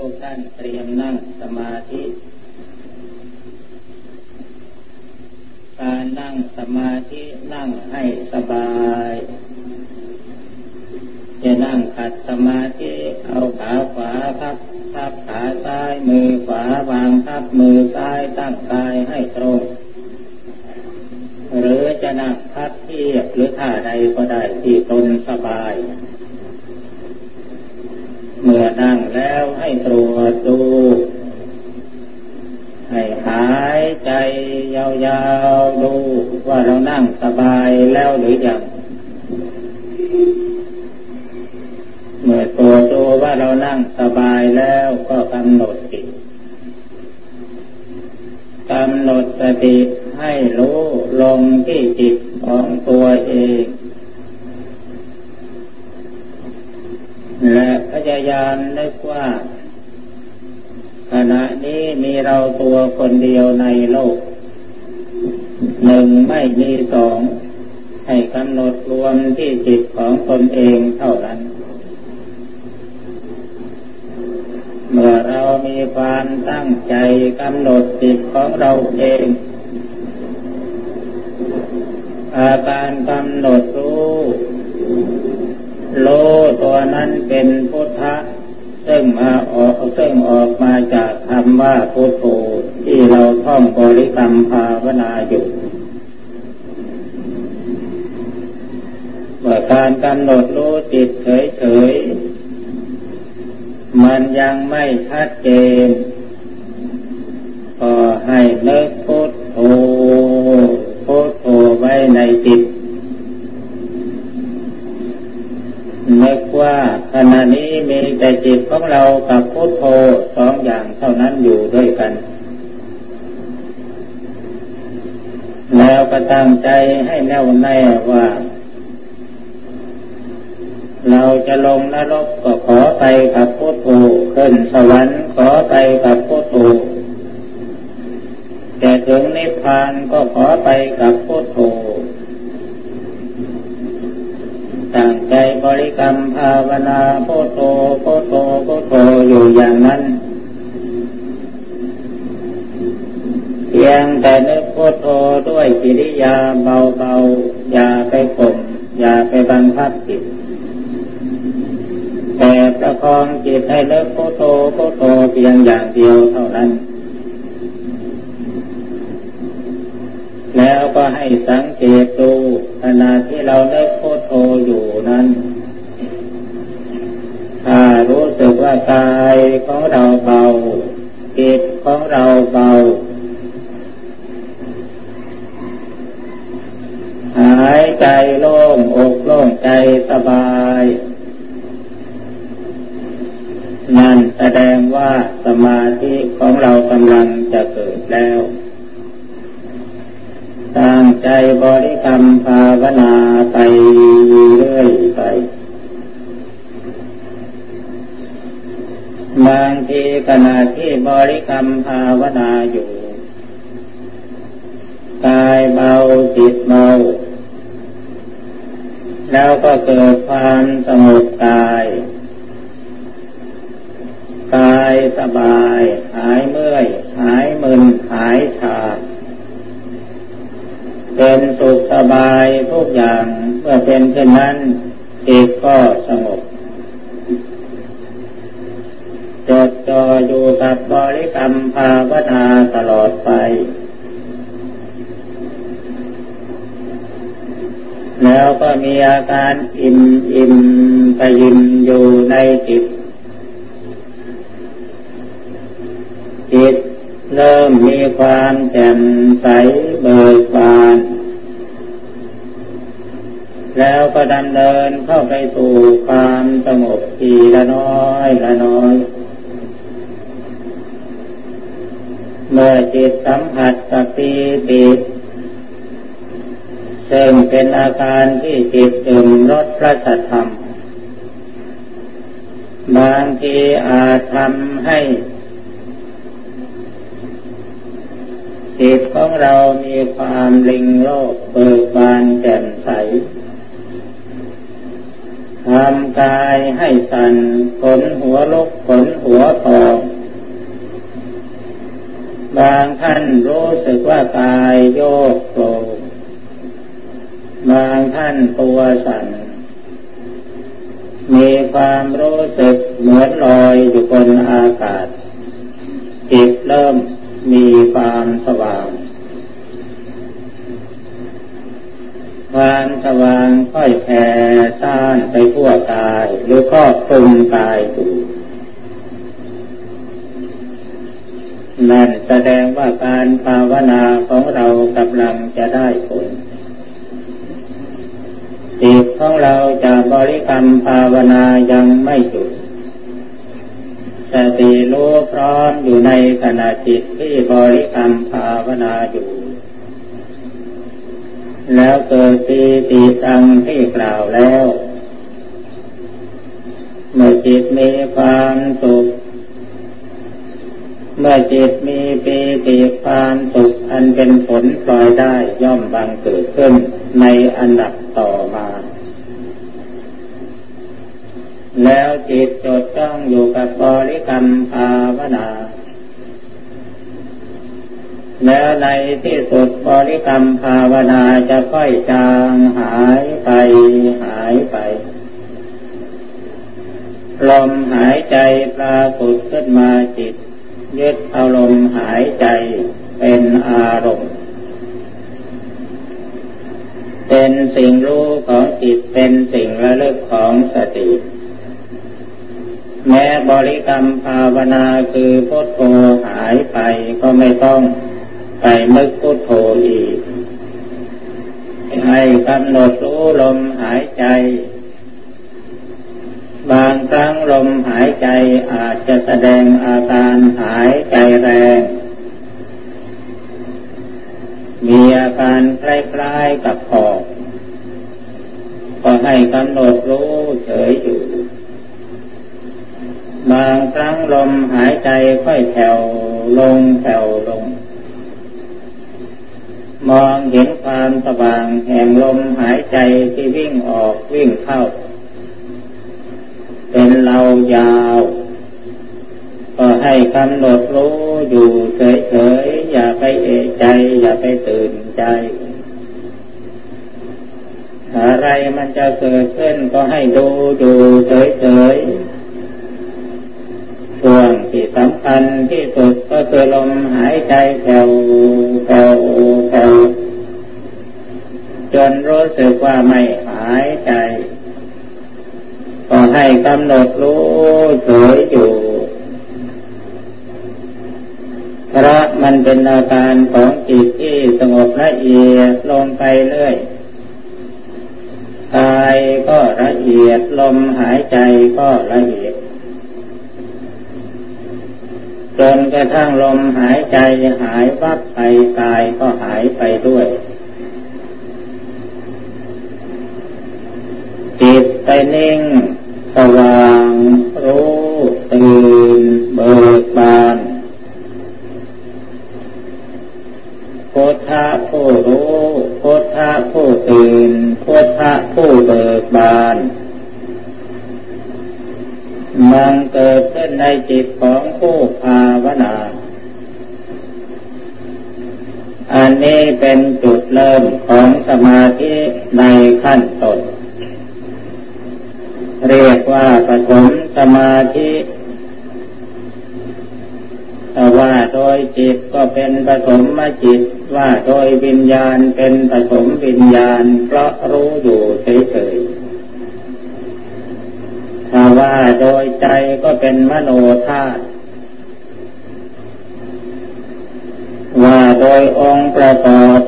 กท่านเตรียมนั่งสมาธิการนั่งสมาธินั่งให้สบายจะนั่งขัดสมาธิเอาขาขวาทับขาซ้ายมือขวาวางทับมือซ้ายตั้งกายให้ตรงหรือจะนั่งพับเพียบหรือท่าใดก็ได้ที่ตนสบายเมื่อนั่งแล้วให้ตรวจดูให้หายใจยาวๆดูว่าเรานั่งสบายแล้วหรือยังเมื่อตรวจดูว่าเรานั่งสบายแล้วก็กำหนดจิตกำหนดสติให้รู้ลงที่จิตของตัวเองและพยายามนึกว่าขณะนี้มีเราตัวคนเดียวในโลกหนึ่งไม่มีสองให้กำหนดรวมที่จิตของตนเองเท่านั้นเมื่อเรามีความตั้งใจกำหนดจิตของเราเองอาการกำหนดรู้ตัวนั้นเป็นพุทธะซึ่งออกมาจากคำว่าพุทโธที่เราท่องบริกรรมภาวนาอยู่เมื่อการกำหนดรู้จิตเฉยๆมันยังไม่ชัดเจนก็ให้นึกพุทโธไว้ในจิตนึกว่าขณะนี้มีแต่จิตของเรากับพุทโธสองอย่างเท่านั้นอยู่ด้วยกันแล้วก็ตั้งใจให้แน่วแน่ว่าเราจะลงนรกก็ขอไปกับพุทโธขึ้นสวรรค์ขอไปกับพุทโธแต่ถึงนิพพานก็ขอไปกับพุทโธตั้งใจบริกรรมภาวนาพุทโธอยู่อย่างนั้นเพียงแต่นึกพุทโธด้วยกิริยาเบาๆอย่าไปข่มอย่าไปบังคับจิตแต่ประคองจิตให้นึกพุทโธเพียงอย่างเดียวเท่านั้นแล้วก็ให้สังเกตดูขณะที่เรานึกพุทโธอยู่นั้นถ้ารู้สึกว่ากายของเราเบาจิตของเราเบาหายใจโล่งอกโล่งใจสบายนั่นแสดงว่าสมาธิของเรากำลังจะเกิดแล้วตั้งใจบริกรรมภาวนาไปเรื่อยไปบางทีขณะที่บริกรรมภาวนาอยู่กายเบาจิตเบาแล้วก็เกิดความสงบกายสบายหายเมื่อยหายมึนหายชาเป็นสุขสบายทุกอย่างเมื่อเป็นเช่นนั้นจิตก็สงบจดจ่ออยู่กับบริกรรมภาวนาตลอดไปแล้วก็มีอาการอิ่มไปยิ้มอยู่ในจิตเริ่มมีความแจ่มใสเบิกบานแล้วก็ดำเนินเข้าไปสู่ความสงบทีละน้อยเมื่อจิตสัมผัสกับปีติซึ่งเป็นอาการที่จิตดื่มรสพระสัทธรรมบางทีอาจทำให้จิตของเรามีความลิงโลดเบิกบานแจ่มใสทำกายให้สั่นขนหัวลุกขนหัวพองบางท่านรู้สึกว่ากายโยกโคลงบางท่านตัวสั่นมีความรู้สึกเหมือนลอยอยู่บนอากาศจิตเริ่มมีความสว่างความสว่างค่อยแผ่ซ่านไปทั่วกายหรือครอบคลุมกายอยู่นั่นแสดงว่าการภาวนาของเรากำลังจะได้ผลจิตของเราจะบริกรรมภาวนายังไม่หยุดสติรู้พร้อมอยู่ในขณะจิตที่บริกรรมภาวนาอยู่แล้วเกิดปีติดังที่กล่าวแล้วเมื่อจิตมีความสุขเมื่อจิตมีปีติความสุขอันเป็นผลพลอยได้ย่อมบังเกิดขึ้นในอันดับต่อมาแล้วจิตจดจ้องอยู่กับบริกรรมภาวนาแล้วในที่สุดบริกรรมภาวนาจะค่อยจางหายไปลมหายใจปรากฏขึ้นมาจิตยึดเอาลมหายใจเป็นอารมณ์เป็นสิ่งรู้ของจิตเป็นสิ่งระลึกของสติแม้บริกรรมภาวนาคือพุทโธหายไปก็ไม่ต้องไปนึกพุทโธอีกให้กำหนดรู้ลมหายใจบางครั้งลมหายใจอาจจะแสดงอาการหายใจแรงมีอาการคล้ายๆกับหอบก็ให้กำหนดรู้เฉยอยู่บางครั้งลมหายใจค่อยแผ่วลงมองเห็นความสว่างแห่งลมหายใจที่วิ่งออกวิ่งเข้าเป็นเรายาวก็ให้กำหนดรู้อยู่เฉยๆอย่าไปเอะใจอย่าไปตื่นใจอะไรมันจะเกิดขึ้นก็ให้ดูอยู่เฉยๆช่วงที่สำคัญที่สุดก็คือลมหายใจแผ่วจนรู้สึกว่าไม่หายใจก็ให้กำหนดรู้เฉยอยู่เพราะมันเป็นอาการของจิตที่สงบละเอียดลงไปเรื่อยกายก็ละเอียดลมหายใจก็ละเอียดจนกระทั่งลมหายใจหายวับไปกายก็หายไปด้วยจิตไปนิ่งสว่างรู้ตื่นเบิกบานพุทธะผู้รู้พุทธะผู้ตื่นพุทธะผู้เบิกบานมันเกิดขึ้นในจิตของผู้ภาวนาอันนี้เป็นจุดเริ่มของสมาธิในขั้นต้นเรียกว่าปฐมสมาธิว่าโดยจิตก็เป็นปฐมจิตว่าโดยวิญญาณเป็นปฐมวิญญาณเพราะรู้อยู่เฉยๆถ้าว่าโดยใจก็เป็นมโนธาตุว่าโดยองค์ประกอบ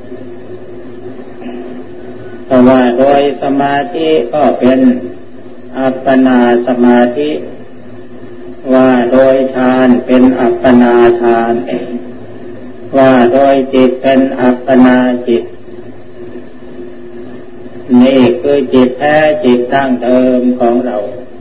ถ้าว่าโดยสมาธิก็เป็นอัปปนาสมาธิว่าโดยฌานเป็นอัปปนาฌานว่าโดยจิตเป็นอัปปนาจิตนี่คือจิตแท้จิตตั้งเดิมของเรา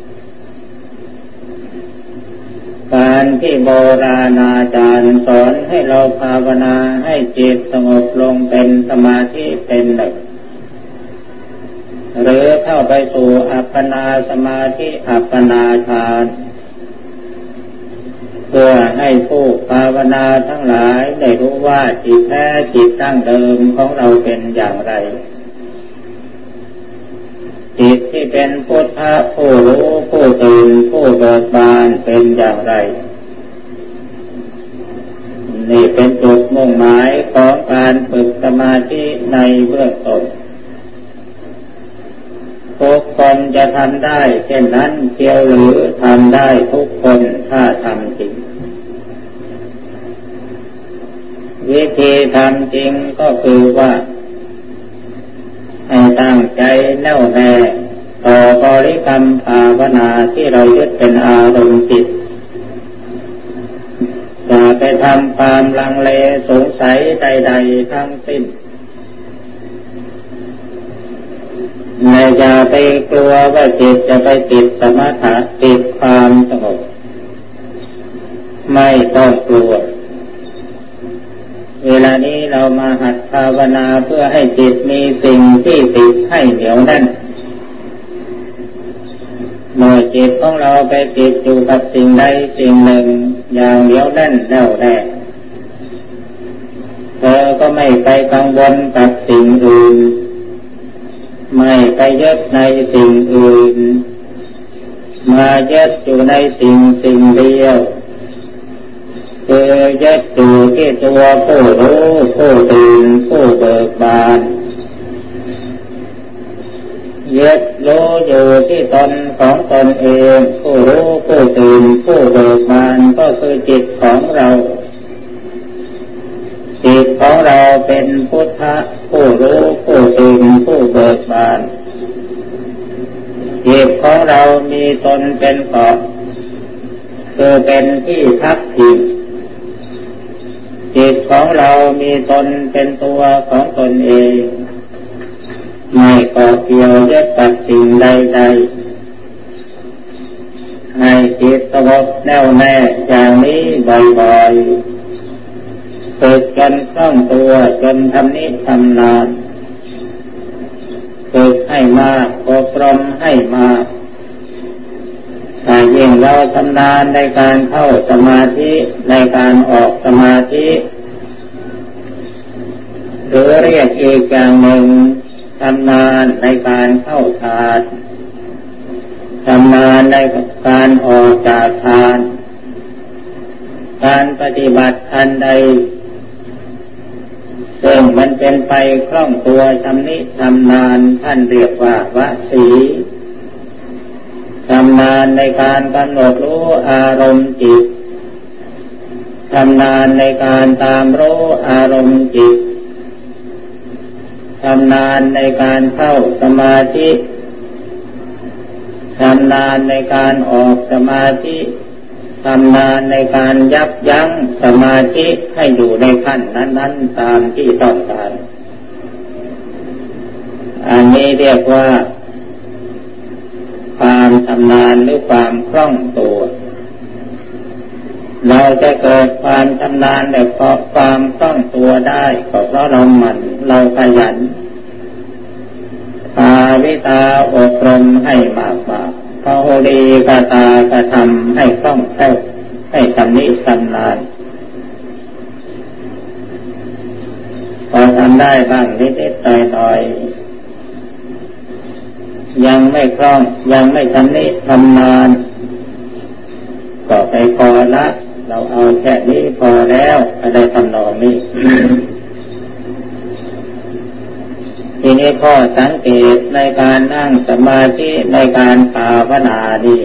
การที่โบราณอาจารย์สอนให้เราภาวนาให้จิตสงบลงเป็นสมาธิเป็นหนึ่งหรือเข้าไปสู่อัปปนาสมาธิอัปปนาฌานเพื่อให้ผู้ภาวนาทั้งหลายได้รู้ว่าจิตแท้จิตดั้งเดิมของเราเป็นอย่างไรจิตที่เป็นพุทธะผู้รู้ผู้ตื่นผู้เบิกบานเป็นอย่างไรนี่เป็นจุดมุ่งหมายของการฝึกสมาธิในเบื้องต้นทุกคนจะทำได้เช่นนั้นเชียวหรือทำได้ทุกคนถ้าทำจริงวิธีทำจริงก็คือว่าให้ตั้งใจแน่วแน่ต่อบริกรรมภาวนาที่เรายึดเป็นอารมณ์จิตอย่าไปทำความลังเลสงสัยใดๆทั้งสิ้นอย่าไปกลัวว่าจิตจะไปติดสมถะติดความสงบไม่ต้องกลัวเวลานี้เรามาหัดภาวนาเพื่อให้จิตมีสิ่งที่ติดให้เหนียวแน่นเมื่อจิตของเราไปติดอยู่กับสิ่งใดสิ่งหนึ่งอย่างเหนียวแน่นแน่วแน่เธอก็ไม่ไปกังวลกับสิ่งอื่นไม่ไปยึดในสิ่งอื่นมายึดอยู่ในสิ่งเดียวคือยึดอยู่ที่ตัวผู้รู้ผู้ตื่นผู้เบิกบานยึดรู้อยู่ที่ตนของตนเองผู้รู้ผู้ตื่นผู้เบิกบานก็คือจิตของเราจิตของเราเป็นพุทธะผู้รู้ผู้ตื่นผู้เบิกบานจิตของเรามีตนเป็นเกาะคือเป็นที่พักพิงจิตของเรามีตนเป็นตัวของตนเองไม่เกาะเกี่ยวยึดกับสิ่งใดๆให้จิตสงบแน่วแน่อย่างนี้บ่อยๆฝึกจนคล่องตัวจนทำนิทำนานฝึกให้มากอบรมให้มากถ้ายิ่งเราชำนาญในการเข้าสมาธิในการออกสมาธิหรือเรียกอีกอย่างหนึ่งชำนาญในการเข้าฌานชำนาญในการออกจากฌานการปฏิบัติอันใดซึ่งมันเป็นไปคล่องตัวชำนิชำนาญท่านเรียกว่าวสีชำนาญในการกำหนดรู้อารมณ์จิตชำนาญในการตามรู้อารมณ์จิตชำนาญในการเข้าสมาธิชำนาญในการออกสมาธิชำนาญในการยับยั้งสมาธิให้อยู่ในขั้นนั้นๆตามที่ต้องการอันนี้เรียกว่าความชำนาญหรือความคล่องตัวเราจะเกิดความชำนาญและความคล่องตัวได้ก็เพราะเราหมั่นเราขยันภาวิตาอบรมให้มากๆภาวลีกตากระทำให้คล่องแคล่วให้ชำนิชำนาญพอทำได้บ้างนิดๆหน่อยๆยังไม่คล่องยังไม่ชำนิชำนาญก็ไปพอละเราเอาแค่นี้พอแล้วอะไรทำนองนี้ ทีนี้ข้อสังเกตในการนั่งสมาธิในการภาวนานี่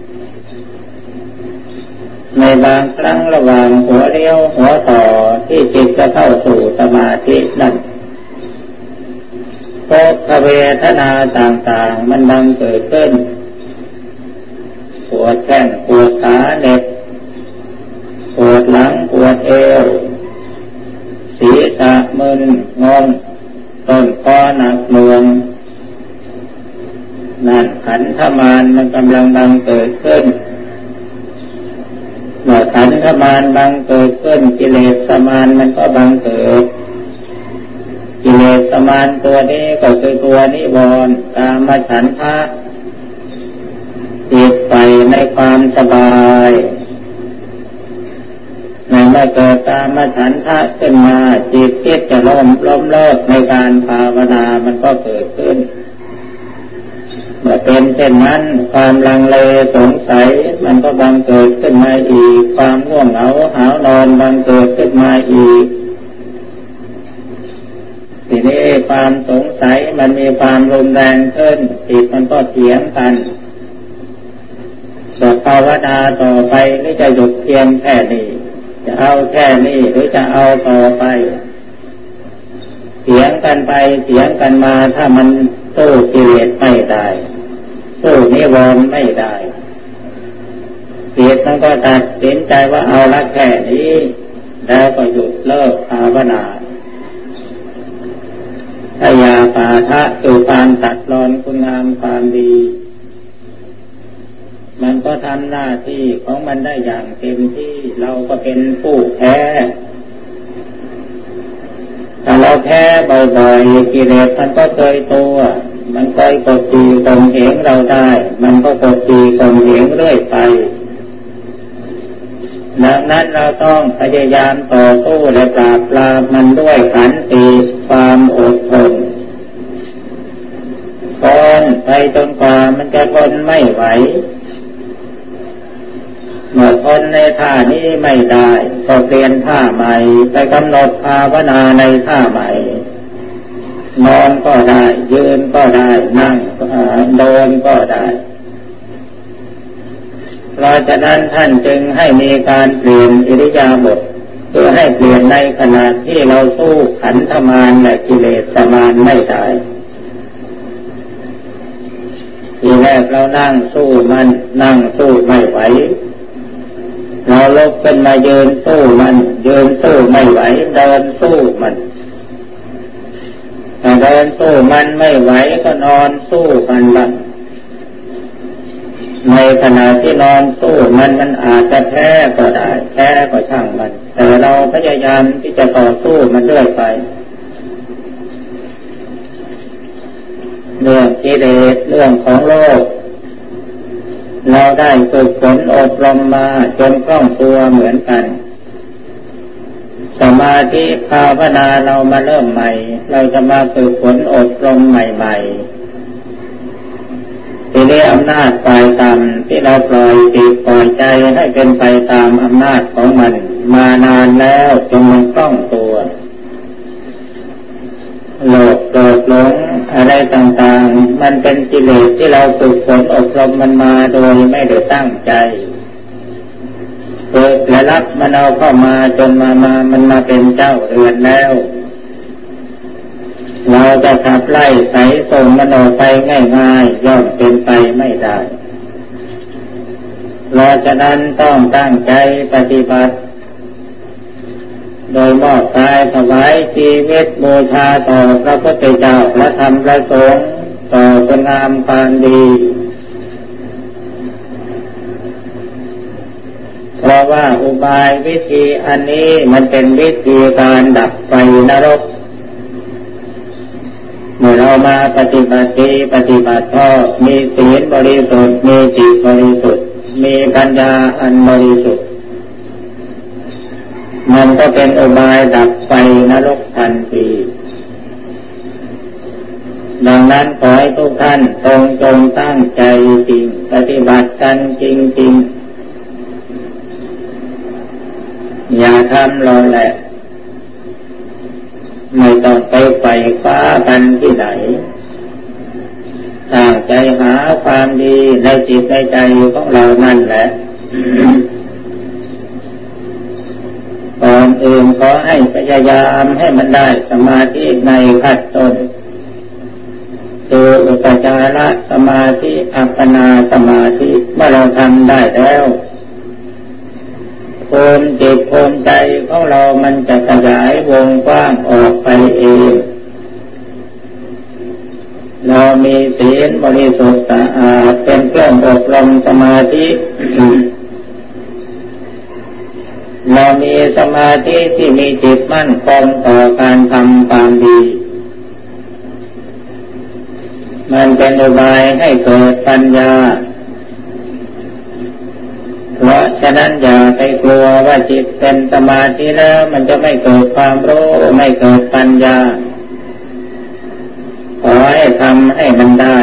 ในบางครั้งระหว่างหัวเรียวหัวต่อที่จิตจะเข้าสู่สมาธินั้นภพเวทนาต่างๆมันบังเกิดขึ้นปวดแข้งปวดขาเหน็บปวดหลังปวดเอวศีรษะมึนงงต้นคอหนักหน่วงนั่นขันธมารมันกำลังบังเกิดขึ้นเมื่อขันธมารบังเกิดขึ้นกิเลสมารมันก็บังเกิดกิเลสสมานตัวนี้ก็คือตัวนิวรณ์กามฉันทะจิตไปในความสบายเมื่อเกิดกามฉันทะขึ้นมาจิตคิดจะล้มเลิกในการภาวนามันก็เกิดขึ้นเมื่อเป็นเช่นนั้นความลังเลสงสัยมันก็บังเกิดขึ้นมาอีกความง่วงเหงาหาวนอนบังเกิดขึ้นมาอีกทีนี้ความสงสัยมันมีความรุนแรงขึ้นจิตมันก็เถียงกันจะภาวนาต่อไปหรือจะหยุดเพียงแค่นี้จะเอาแค่นี้หรือจะเอาต่อไปเถียงกันไปเถียงกันมาถ้ามันสู้กิเลสไม่ได้สู้นิวรณ์ไม่ได้จิตมันก็ตัดสินใจว่าเอาละแค่นี้แล้วก็หยุดเลิกภาวนาพยาปาทะคือความตัดรอนคุณงามความดีมันก็ทำหน้าที่ของมันได้อย่างเต็มที่เราก็เป็นผู้แพ้ถ้าเราแพ้บ่อยๆกิเลสมันก็เคยตัวมันเคยกดขี่ข่มเหงเราได้มันก็กดขี่ข่มเหงเรื่อยไปดังนั้นเราต้องพยายามต่อสู้และปราบปรามมันด้วยขันติความอดทนทนไปจนกว่ามันจะทนไม่ไหวเมื่อทนในท่านี้ไม่ได้ก็เปลี่ยนท่าใหม่ไปกำหนดภาวนาในท่าใหม่นอนก็ได้ยืนก็ได้นั่งเดินก็ได้เพราะฉะนั้นท่านจึงให้มีการเปลี่ยนอิริยาบถเพื่อให้เปลี่ยนในขณะที่เราสู้ขันธมารและกิเลสมารไม่ได้ทีแรกเรานั่งสู้มันนั่งสู้ไม่ไหวเราลุกขึ้นมายืนสู้มันยืนสู้ไม่ไหวเดินสู้มันถ้าเดินสู้มันไม่ไหวก็นอนสู้มันบ้างในขณะที่นอนสู้มันอาจจะแพ้ก็ได้แพ้ก็ช่างมันแต่เราพยายามที่จะต่อสู้มันเรื่อยไปเรื่องกิเลสเรื่องของโลกเราได้ฝึกฝนอบรมมาจนคล่องตัวเหมือนกันสมาธิภาวนาเรามาเริ่มใหม่เราจะมาฝึกฝนอบรมใหม่ๆทีนี้อำนาจฝ่ายต่ำที่เราปล่อยจิตปล่อยใจให้เป็นไปตามอำนาจของมันมานานแล้วจนมันคล่องตัวโลภโกรธหลงอะไรต่างๆมันเป็นกิเลสที่เราฝึกฝนอบรมมันมาโดยไม่ได้ตั้งใจฝึกและรับมันเอาเข้ามาจนมันมาเป็นเจ้าเรือนแล้วเราจะขับไล่ไสส่งมันออกไปง่ายๆย่อมเป็นไปไม่ได้เราจะนั้นต้องตั้งใจปฏิบัติโดยมอบกายถวายชีวิตบูชาต่อพระพุทธเจ้าและธรรมและสงฆ์ต่อคุณงามความดีเพราะว่าอุบายวิธีอันนี้มันเป็นวิธีการดับไฟนรกเมื่อเรามาปฏิบัติก็มีศีลบริสุทธิ์มีจิตบริสุทธิ์มีปัญญาอันบริสุทธิ์มันก็เป็นอุบายดับไฟนรกทันทีดังนั้นขอให้ทุกท่านจงตั้งใจจริงปฏิบัติกันจริงๆอย่าทำรอแหละไม่ต้องไปไฟฟ้ากันที่ไหนตั้งใจหาความดีในจิตในใจของเรานั่นแหละก่อนอื่นขอให้พยายามให้มันได้สมาธิในขั้นต้นคืออุปจารสมาธิอัปปนาสมาธิเมื่อเราทำได้แล้วภูมิจิตภูมิใจของเรามันจะขยายวงกว้างออกไปเองเรามีศีลบริสุทธิ์สะอาดเป็นเครื่องอบรมสมาธิเรามีสมาธิที่มีจิตมั่นคงต่อการทำความดีมันเป็นอุบายให้เกิดปัญญาเพราะฉะนั้นอย่าไปกลัวว่าจิตเป็นสมาธิแล้วมันจะไม่เกิดความรู้ไม่เกิดปัญญาขอให้ทำให้มันได้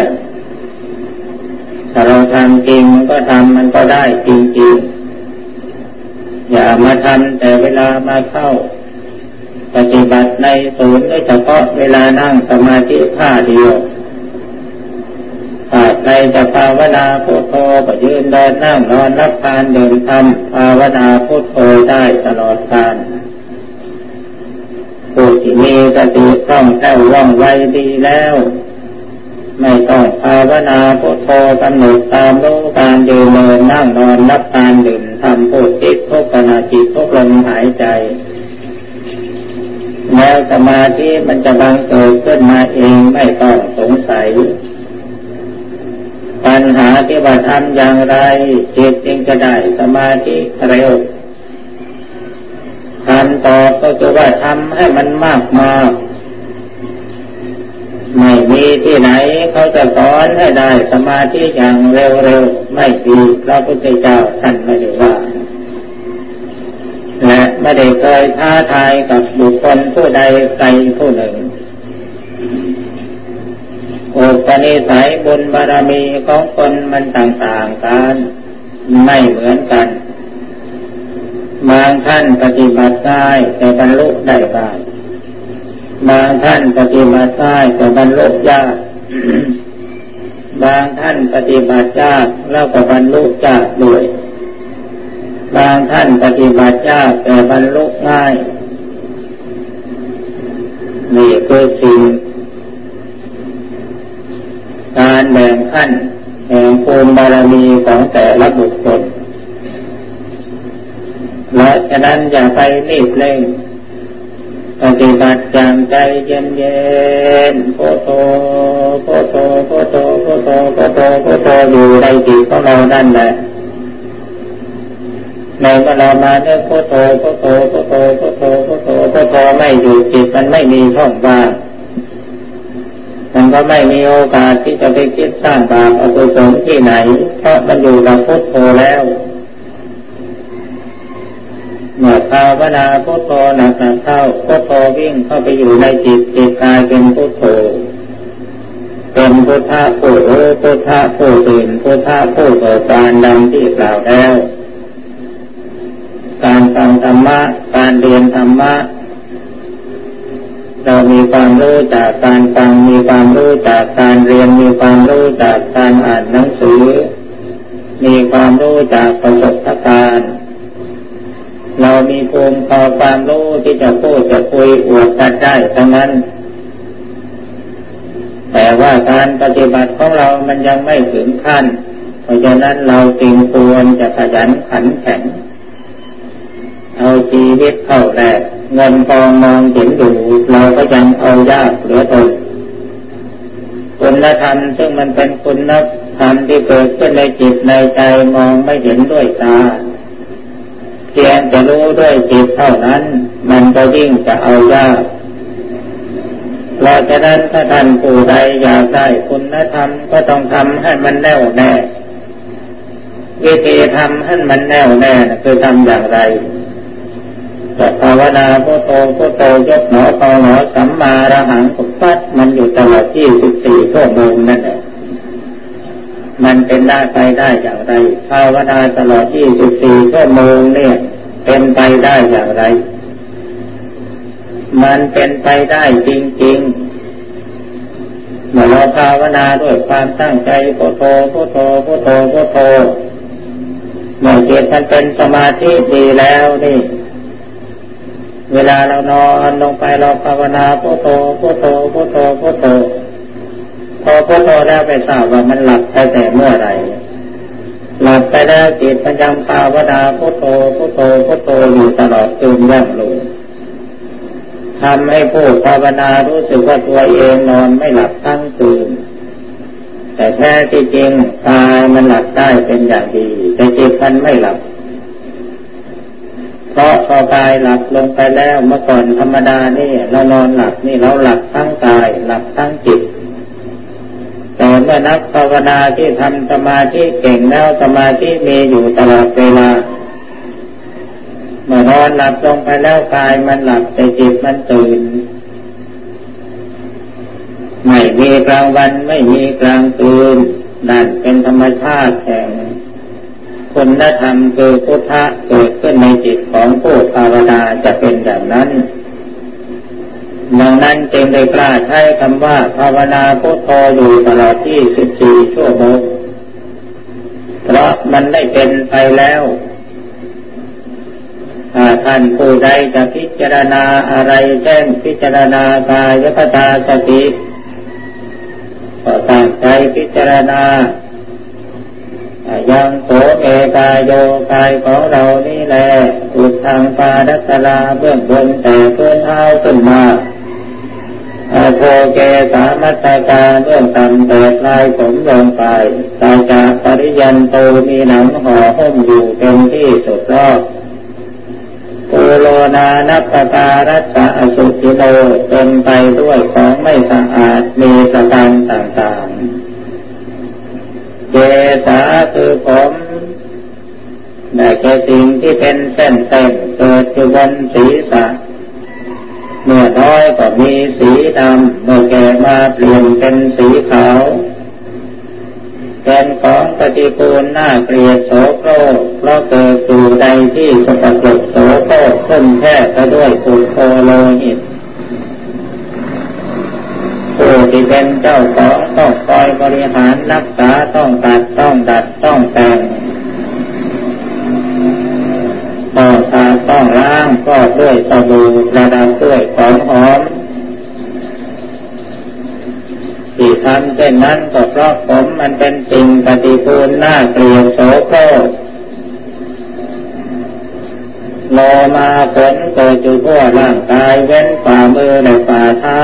ถ้าเราทำจริงก็ทำมันก็ได้จริงๆอย่ามาทำแต่เวลามาเข้าปฏิบัติในศูนย์โดยเฉพาะเวลานั่งสมาธิท่าเดียวถ้าใครจะภาวนาพุทโธก็ยืนเดินนั่งนอนรับทานเดินทำภาวนาพุทโธได้ตลอดกาลผู้ที่มีสติคล่องแคล่วว่องไวดีแล้วไม่ต้องภาวนาพุทโธกำหนดตามรู้การยืนเดินนั่งนอนรับทานดื่มทำพูดคิดทุกขณะจิตทุกลมหายใจแล้วสมาธิมันจะบังเกิดขึ้นมาเองไม่ต้องสงสัยปัญหาที่ว่าทำอย่างไรจิตจึงจะได้สมาธิเร็วคำตอบก็คือว่าทำให้มันมากไม่มีที่ไหนเขาจะสอนให้ได้สมาธิอย่างเร็วๆไม่มีพระพุทธเจ้าท่านไม่ได้ว่าและไม่ได้เคยท้าทายกับบุคคลผู้ใดใครผู้หนึ่งอุปนิสัยบุญบารมีของคนมันต่างๆกันไม่เหมือนกันบางท่านปฏิบัติได้แต่บรรลุได้บ้างบางท่านปฏิบัติได้แต่บรรลุยากบางท่านปฏิบัติยากแล้วก็บรรลุยากด้วยบางท่านปฏิบัติยากแต่บรรลุง่ายนี่คือสิ่งการแบ่งขั้นแห่งภูมิบารมีของแต่ละบุคคลเพราะฉะนั้นอย่าไปรีบเร่งปฏิบัติอย่างใจเย็นๆพุทโธพุทโธพุทโธพุทโธพุทโธพุทโธอยู่ในจิตของเรานั่นแหละในเมื่อเรามาเนี่ยพุทโธพุทโธพุทโธพุทโธพุทโธพุทโธไม่อยู่จิตมันไม่มีช่องว่างมันก็ไม่มีโอกาสที่จะไปคิดสร้างบาปอกุศลที่ไหนเพราะมันอยู่กับพุทโธแล้วเมื่อภาวนาพุทโธหนักเข้าพุทโธวิ่งเข้าไปอยู่ในจิตจิตกลายเป็นพุทโธเป็นพุทธะผู้รู้พุทธะผู้ตื่นพุทธะผู้เบิกบานดังที่กล่าวแล้วการฟังธรรมะการเรียนธรรมะเรามีความรู้จากการฟังมีความรู้จากการเรียนมีความรู้จากการอ่านหนังสือมีความรู้จากประสบการณ์เรามีภูมิพอความรู้ที่จะพูดจะคุยอวดกันได้ทั้งนั้นแต่ว่าการปฏิบัติของเรามันยังไม่ถึงขั้นเพราะฉะนั้นเราจึงควรจะขยันขันแข็งเอาชีวิตเข้าแลกเงินทองมองเห็นอยู่เราก็ยังเอายากเหลือทนคุณธรรมซึ่งมันเป็นคุณธรรมที่เกิดขึ้นในจิตในใจมองไม่เห็นด้วยตาเพียงจะรู้ด้วยจิตเท่านั้นมันก็ยิ่งจะเอายากเพราะฉะนั้นถ้าท่านผู้ใดอยากได้คุณธรรมก็ต้องทำให้มันแน่วแน่วิธีทำให้มันแน่วแน่คือทำอย่างไรจะภาวนาพุทโธพุทโธยกหนอพอหนอสัมมาระหังปุพพัทมันอยู่ตลอด24 ชั่วโมงนั่นแหละมันเป็นได้ไปได้อย่างไรภาวนาตลอด24 ชั่วโมงเนี่ยเป็นไปได้อย่างไรมันเป็นไปได้จริงๆเมื่อเราภาวนาด้วยความตั้งใจพุทโธพุทโธพุทโธพุทโธเมื่อจิตมันเป็นสมาธิดีแล้วนี่เวลาเรานอนลงไปเราภาวนาพุทโธพุทโธพุทโธพุทโธพอพุทโธแล้วไปทราบว่ามันหลับไปแต่เมื่อไหร่หลับไปแล้วจิตมันยังภาวนาพุทโธพุทโธพุทโธอยู่ตลอดคืนยั่งยืนทำให้ผู้ภาวนารู้สึกว่าตัวเองนอนไม่หลับทั้งคืนแต่แท้ที่จริงกายมันหลับได้เป็นอย่างดีแต่จิตมันไม่หลับเพราะพอกายหลับลงไปแล้วเมื่อก่อนธรรมดานี่เรานอนหลับนี่เราหลับทั้งกายหลับทั้งจิตแต่เมื่อนักภาวนาที่ทำสมาธิเก่งแล้วสมาธิมีอยู่ตลอดเวลาเมื่อนอนหลับลงไปแล้วกายมันหลับแต่จิตมันตื่นไม่มีกลางวันไม่มีกลางคืนนั่นเป็นธรรมชาติแห่งคุณธรรมคือพุทธะเกิดขึ้นในจิตของผู้ภาวนาจะเป็นอย่างนั้นดังนั้นจึงได้กล้าใช้คำว่าภาวนาพุทโธอยู่ตลอด24 ชั่วโมงเพราะมันได้เป็นไปแล้วถ้าท่านผู้ใดจะพิจารณาอะไรเช่นพิจารณากายคตาสติก็ตั้งใจพิจารณายังโสเมกายโยกายของเรานี่แหละอุทธังปาดัสสลาเบื้องบนแต่พื้นเท้าขึ้นมาโภเกสามัตตกาเบื้องต่ำแต่ปลายผมลงไปตาจาปริยันโตมีหนังห่อหุ้มอยู่เป็นที่สุดรอบปุโรนานัปปการัสสะอสุจิโนเป็นไปด้วยของไม่สะอาดมีสตังต่างๆเจสาคือผมได้แก่สิ่งที่เป็นเส้นเกิดอยู่บนศีรษะเมื่อน้อยก็มีสีดำเมื่อแก่มาเปลี่ยนเป็นสีขาวเป็นของปฏิกูลน่าเกลียดโสโครกเพราะเกิดอยู่ใดที่สกปรกโสโครกขึ้นแท้ไปด้วยปุโคโลหิตผู้ที่เป็นเจ้าของต้องคอยบริหารรักษาต้องตัดต้องดัดต้องแต่งต้องสะอาดต้องล้างก็ด้วยสบู่ประดับด้วยของหอมที่ทำเช่นนั้นก็เพราะผมมันเป็นสิ่งปฏิกูลน่าเกลียดโสโครกโลมาขนเกิดอยู่ทั่วร่างกายเว้นฝ่ามือและฝ่าเท้า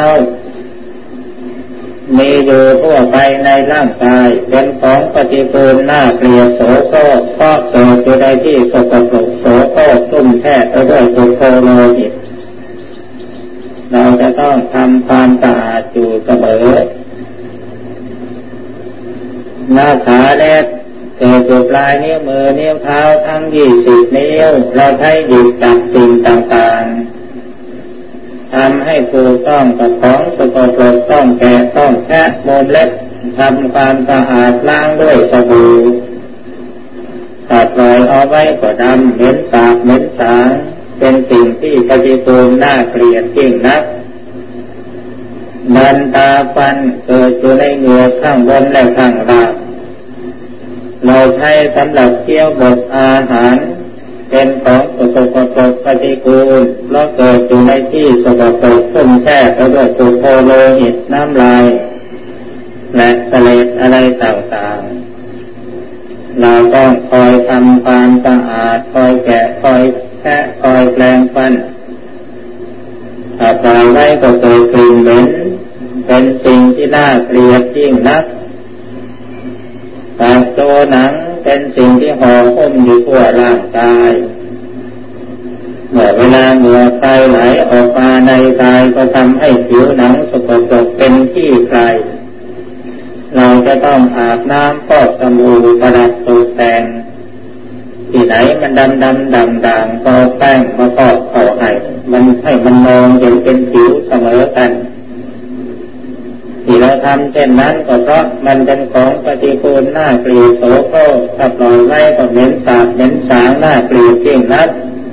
มีอยู่ทั่วไปในร่างกายเป็นของปฏิกูลน่าเกลียดโสโครกเพราะเกิดอยู่ในที่สกปรกโสโครกชุ่มแช่ไปด้วยปุโคโลหิตเราจะต้องทำความสะอาดอยู่เสมอหน้าขาเล็บเกิดอยู่ปลายนิ้วมือนิ้วเท้าทั้ง20 นิ้วเราใช้หยิบจับสิ่งต่างๆทำให้ถูกต้องกับของสกปรกต้องแกะต้องแคะมูลเล็บทำความสะอาดล้างด้วยสบู่ถ้าปล่อยเอาไว้ก็ดำเหม็นสาบเหม็นสางเป็นสิ่งที่ปฏิกูลน่าเกลียดยิ่งนักมันตาฟันเกิดอยู่ในเหงือกข้างบนและข้างล่างเราใช้สำหรับเคี้ยวบดอาหารเป็นของสกปรกปฏิกูลเพราะเกิดอยู่ในที่สกปรกชุ่มแช่ไปด้วยปุโคโลหิตน้ำลายและเสลดอะไรต่างๆเราต้องคอยทำความสะอาดคอยแกะคอยแคะคอยแปรงฟันถ้าปล่อยไว้ก็เกิดกลิ่นเหม็นเป็นสิ่งที่น่าเกลียดยิ่งนักปากโตหนังเป็นสิ่งที่ห่อหุ้มอยู่ทั่วร่างกายเมื่อเวลาเหงื่อใครไหลออกมาในกายก็ทำให้ผิวหนังสกปรกเป็นขี้ใครเราจะต้องอาบน้ำฟอกสบู่ประดับตกแต่งที่ไหนมันดำด่างๆก็แป้งมาฟอกเข้าให้มันมองเห็นเป็นผิวเสมอกันที่เราทำเช่นนั้นก็เพราะมันเป็นของปฏิกูลน่าเกลียดโสโครกถ้าปล่อยไว้ก็เหม็นสาบเหม็นสางน่าเกลียดยิ่งนัก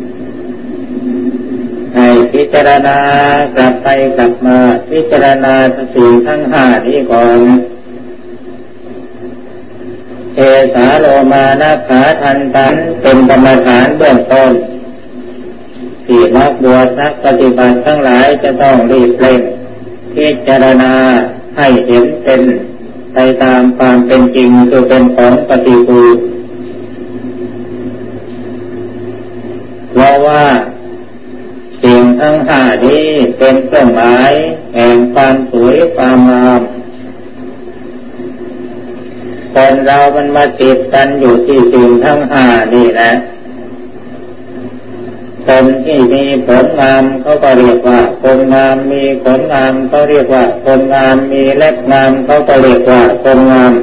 ให้พิจารณากลับไปกลับมาพิจารณาสิ่งทั้ง5นี้ก่อนเอสาโลมานาขาทันตันเป็นกรรมฐานเบื้องต้นที่นักบวชนักปฏิบัติทั้งหลายจะต้องรีบเร่งพิจารณาให้เห็นเป็นไปตามความเป็นจริงคือเป็นของปฏิกูลเพราะว่าสิ่งทั้ง5นี้เป็นเครื่องหมายแห่งความสวยความงามคนเรามันมาติดกันอยู่ที่สิ่งทั้ง5นี่แหละคนที่มีผลงามเขาก็เรียกว่าคนงามมีผลงามเขาเรียกว่าคนงามมีเล็บงามเขาก็เรียกว่าคนงาม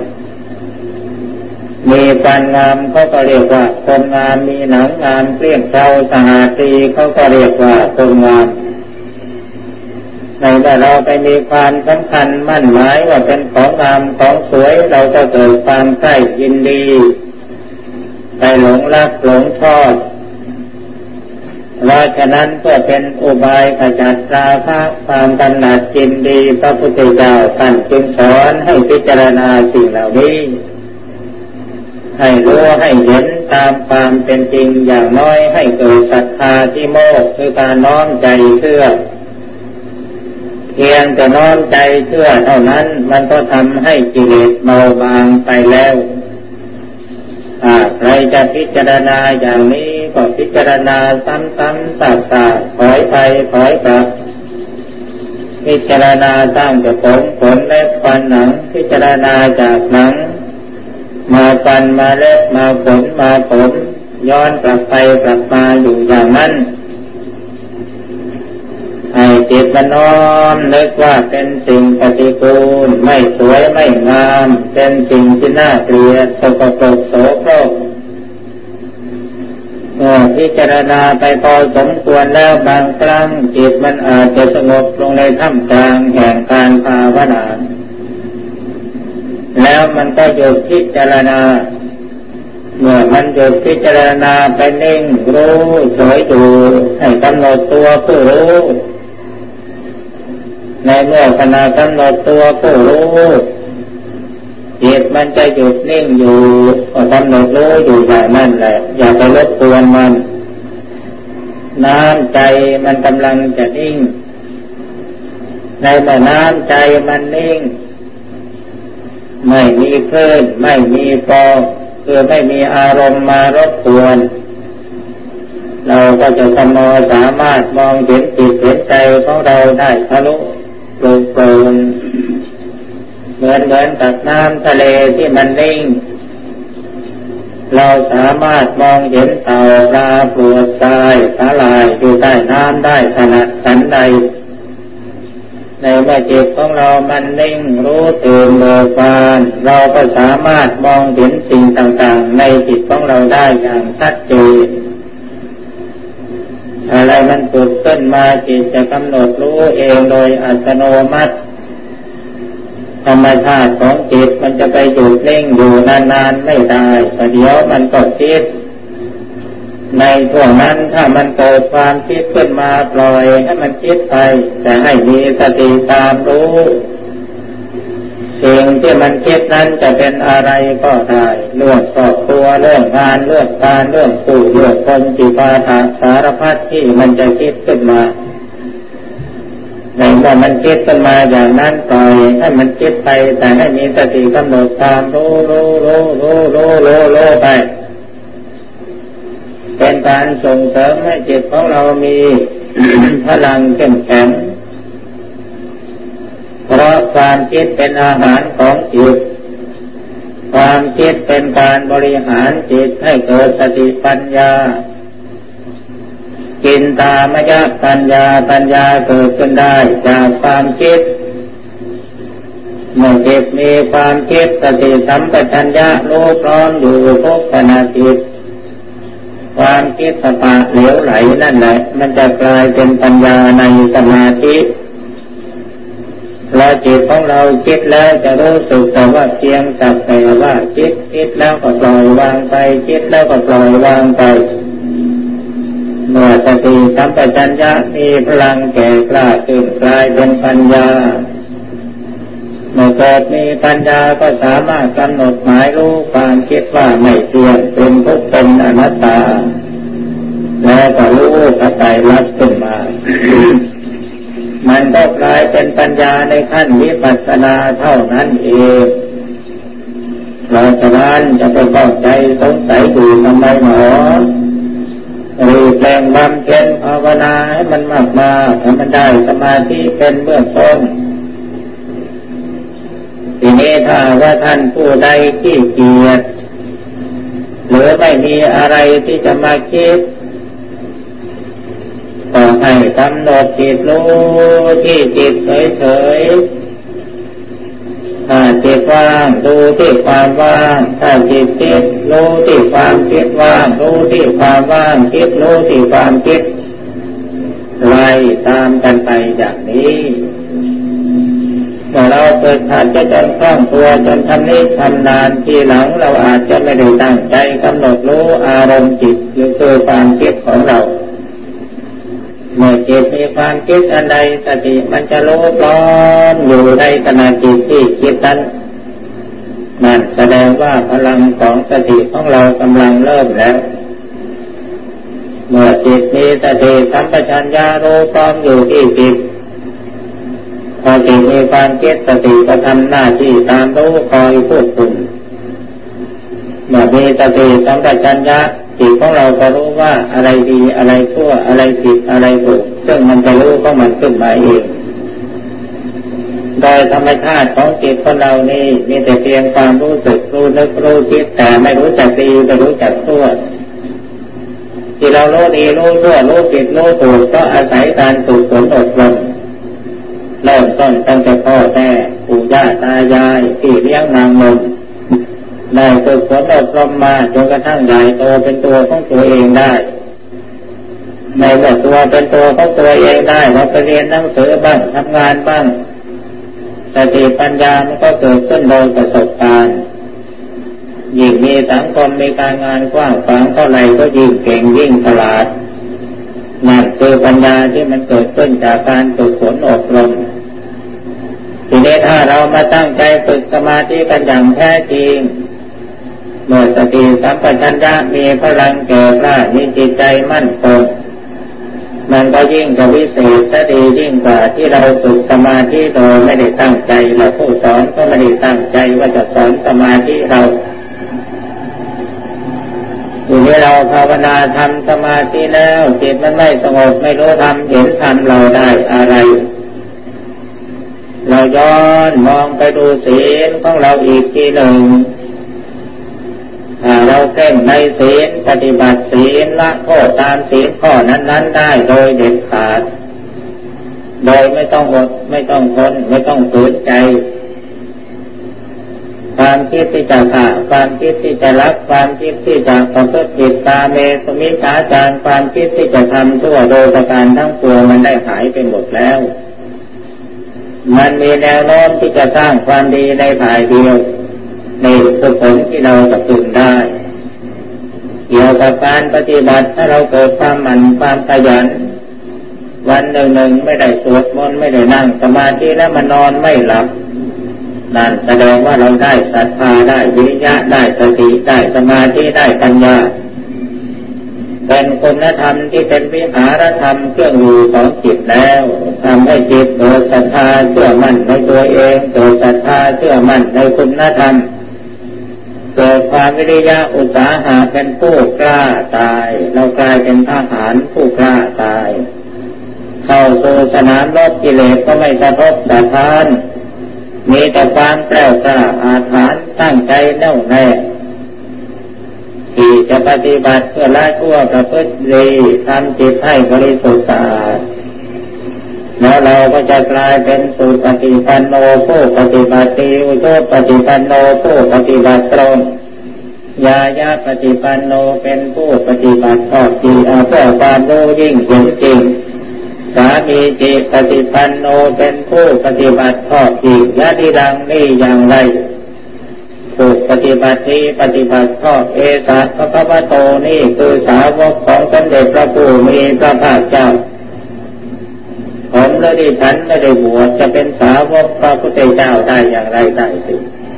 มีฟันงามเขาก็เรียกว่าคนงามมีหนังงามเกลี้ยงเกลาสะอาดดีเขาก็เรียกว่าคนงามในเมื่อเราไปมีความสำคัญมั่นหมายว่าเป็นของงามของสวยเราก็เกิดความใกล้ยินดีไปหลงรักหลงชอบเพราะฉะนั้นเพื่อเป็นอุบายขจัดราคะความกำหนัดยินดีพระพุทธเจ้าท่านจึงสอนให้พิจารณาสิ่งเหล่านี้ให้รู้ให้เห็นตามความเป็นจริงอย่างน้อยให้เกิดศรัทธาที่โมกคือการน้อมใจเชื่อเพียงแต่น้อมใจเชื่อเท่านั้นมันก็ทำให้กิเลสเบาบางไปแล้วใครจะพิจารณาอย่างนี้ก็พิจารณาซ้ำๆซากๆถอยไปถอยกลับพิจารณาตั้งแต่ผมขนเล็บฟันหนังพิจารณาจากหนังมาฟันมาเล็บมาขนมาผมย้อนกลับไปกลับมาอยู่อย่างนั้นให้จิตมันน้อมนึกว่าเป็นสิ่งปฏิกูลไม่สวยไม่งามเป็นสิ่งที่น่าเกลียดสกปรกโสโครกพิจารณาไปพอสมควรแล้วบางครั้งจิตมันอาจจะสงบลงในท่ามกลางแห่งการภาวนาแล้วมันก็หยุดพิจารณาเมื่อมันหยุดพิจารณาไปนิ่งรู้เฉยอยู่ให้กำหนดตัวผู้รู้ในเมื่อขณะกำหนดตัวผู้รู้จิตมันจะหยุดนิ่งอยู่ก็กำหนดรู้อยู่อย่างนั้นแหละอย่าไปรบกวนมันน้ำใจมันกำลังจะนิ่งในเมื่อน้ำใจมันนิ่งไม่มีคลื่นไม่มีฟองคือไม่มีอารมณ์มารบกวนเราก็จะสามารถมองเห็นจิตเห็นใจของเราได้ทะลุโปร่งเหมือนกับน้ำทะเลที่มันนิ่งเราสามารถมองเห็นเต่าปลาปลวกทรายสาหร่ายอยู่ใต้น้ำได้ขนาดฉันใดในเมื่อจิตของเรามันนิ่งรู้ตื่นเบิกบานเราก็สามารถมองเห็นสิ่งต่างๆในจิตของเราได้อย่างชัดเจนอะไรมันผุดขึ้นมาจิตจะกำหนดรู้เองโดยอัตโนมัติธรรมชาติของจิตมันจะไปหยุดนิ่งอยู่นานๆไม่ได้แต่เดี๋ยวมันก็คิดในช่วงนั้นถ้ามันเกิดความคิดขึ้นมาปล่อยให้มันคิดไปแต่ให้มีสติตามรู้สิ่งที่มันคิดนั้นจะเป็นอะไรก็ได้เรื่องครอบครัวเรื่องงานเรื่องการเรื่องผู้เรื่องคนจิปาถะสารพัดที่มันจะคิดขึ้นมาในเมื่อมันคิดขึ้นมาอย่างนั้นปล่อยให้มันคิดไปแต่ให้มีสติกำหนดตามรู้ไปเป็นการส่งเสริมให้จิตของเรามี พลังเข้มแข็งเพราะความคิดเป็นอาหารของจิตความคิดเป็นการบริหารจิตให้เกิดสติปัญญาจินตามยปัญญาเกิดขึ้นได้จากความคิดเมื่อจิตมีความคิดสติสัมปชัญญะรู้พร้อมอยู่ทุกขณะจิตความคิดสปะเหลวไหลนั่นแหละมันจะกลายเป็นปัญญาในสมาธิเราจิตของเราคิดแล้วจะรู้สึกแต่ว่าเพียงสักแต่ว่าคิดแล้วก็ปล่อยวางไปคิดแล้วก็ปล่อยวางไปเมื่อสติสัมปชัญญะมีพลังแก่กล้าขึ้นกลายเป็นปัญญาเมื่อเกิดมีปัญญาก็สามารถกำหนดหมายรู้ความคิดว่าไม่เที่ยงเป็นทุกข์เป็นอนัตตาแล้วก็รู้กระจายรับขึ้นมา มันก็กลายเป็นปัญญาในขั้นวิปัสสนาเท่านั้นเองเราจะนั้นจะไปเข้าใจสงสัยอยู่ทำไมหนอรีบแรงบำเพ็ญภาวนาให้มันมากๆให้มันได้สมาธิเป็นเบื้องต้นทีนี้ถ้าว่าท่านผู้ใดขี้เกียจหรือไม่มีอะไรที่จะมาคิดกำหนดจิตรู้ที่จิตเฉยถ้าจิตว่างดูที่ความว่างถ้าจิตคิดรู้ที่ความคิดว่างรู้ที่ความว่างคิดรู้ที่ความคิดไล่ตามกันไปอย่างนี้เมื่อเราเกิดหัดจะจนคล่องตัวจนทำนี้ทำนานทีหลังเราอาจจะไม่ได้ตั้งใจกำหนดรู้อารมณ์จิตหรือคือความคิดของเราเมื่อจิตมีความคิดอันใดสติมันจะรู้พร้อมอยู่ในขณะจิตที่คิดนั้นนั่นแสดงว่าพลังของสติของเรากำลังเริ่มแล้วเมื่อจิตมีสติสัมปชัญญะรู้พร้อมอยู่ที่จิตพอจิตมีความคิดสติก็ทำหน้าที่ตามรู้คอยควบคุมเมื่อมีสติสัมปชัญญะจิตของเราก็รู้ว่าอะไรดีอะไรชั่วอะไรผิดอะไรถูกซึ่งมันจะรู้ของมันขึ้นมาเองโดยธรรมชาติของจิตของเรานี่มีแต่เพียงความรู้สึกรู้นึกรู้คิดแต่ไม่รู้จักดีไม่รู้จักชั่วที่เรารู้ดีรู้ชั่วรู้ผิดรู้ถูกก็อาศัยการฝึกฝนอบรมเริ่มต้นตั้งแต่พ่อแม่ปู่ย่าตายายที่เลี้ยงนางนมได้ฝึกฝนอบรมมาจนกระทั่งใหญ่โตเป็นตัวของตัวเองได้ในเมื่อตัวเป็นตัวของตัวเองได้เราไปเรียนหนังสือบ้างทำงานบ้างสติปัญญามันก็เกิดขึ้นโดยประสบการณ์ยิ่งมีสังคมมีการงานกว้างขวางเท่าไรก็ยิ่งเก่งยิ่งฉลาดนั่นคือปัญญาที่มันเกิดขึ้นจากการฝึกฝนอบรมทีนี้ถ้าเรามาตั้งใจฝึกสมาธิกันอย่างแท้จริงเมื่อสติสัมปชัญญะมีพลังแก่กล้ามีจิตใจมั่นคงมันก็ยิ่งจะวิเศษซะดียิ่งกว่าที่เราฝึกสมาธิโดยไม่ได้ตั้งใจและผู้สอนก็ไม่ได้ตั้งใจว่าจะสอนสมาธิเราทีนี้เราภาวนาทำสมาธิแล้วจิตมันไม่สงบไม่รู้ทำเห็นทำเราได้อะไรเราย้อนมองไปดูศีลของเราอีกทีหนึ่งถ้าเราเก่งในศีลปฏิบัติศีลละโทษตามศีลข้อนั้นๆได้โดยเด็ดขาดโดยไม่ต้องอดไม่ต้องทนไม่ต้องฝืนใจความคิดที่จะฆ่าความคิดที่จะลักความคิดที่จะประพฤติผิดกาเมสุมิจฉาจารความคิดที่จะทำชั่วโดยประการทั้งปวงมันได้หายไปหมดแล้วมันมีแนวโน้มที่จะสร้างความดีในฝ่ายเดียวในผลที่เราจะพึงได้เกี่ยวกับการปฏิบัติถ้าเราเกิดความหมั่นความขยันวันหนึ่งไม่ได้สวดมนต์ไม่ได้นั่งสมาธิแล้วมันนอนไม่หลับนั่นแสดงว่าเราได้ศรัทธาได้วิริยะได้สติได้สมาธิได้ปัญญาเป็นคุณธรรมที่เป็นวิหารธรรมเครื่องอยู่ของจิตแล้วทำให้จิตเกิดศรัทธาเชื่อมั่นในตัวเองเกิดศรัทธาเชื่อมั่นในคุณธรรมเกิดความวิริยะอุตสาหะเป็นผู้กล้าตายเรากลายเป็นทหารผู้กล้าตายเข้าสู่สนามรบกิเลสก็ไม่สะทกสะท้านมีแต่ความแกล้วกล้าอาถรรพ์ตั้งใจแน่วแน่ที่จะปฏิบัติเพื่อละชั่วประพฤติดีทำจิตให้บริสุทธิ์สะอาดแล้วเราก็จะกลายเป็นสุปฏิปันโนผู้ปฏิบัติดีอุชุปฏิปันโนผู้ปฏิบัติตรงญาญาปฏิปันโนเป็นผู้ปฏิบัติชอบจริงเพื่อความรู้ยิ่งเห็นจริงสามีจิตปฏิปันโนเป็นผู้ปฏิบัติชอบจริงยะทิดังนี่อย่างไรผู้ปฏิบัติที่ปฏิบัติชอบเอสะพระพุทธโตนี่คือสาวกของสมเด็จพระผู้มีพระภาคเจ้าผมและดิฉันไม่ได้บวชจะเป็นสาวกพระพุทธเจ้าได้อย่างไรได้สิ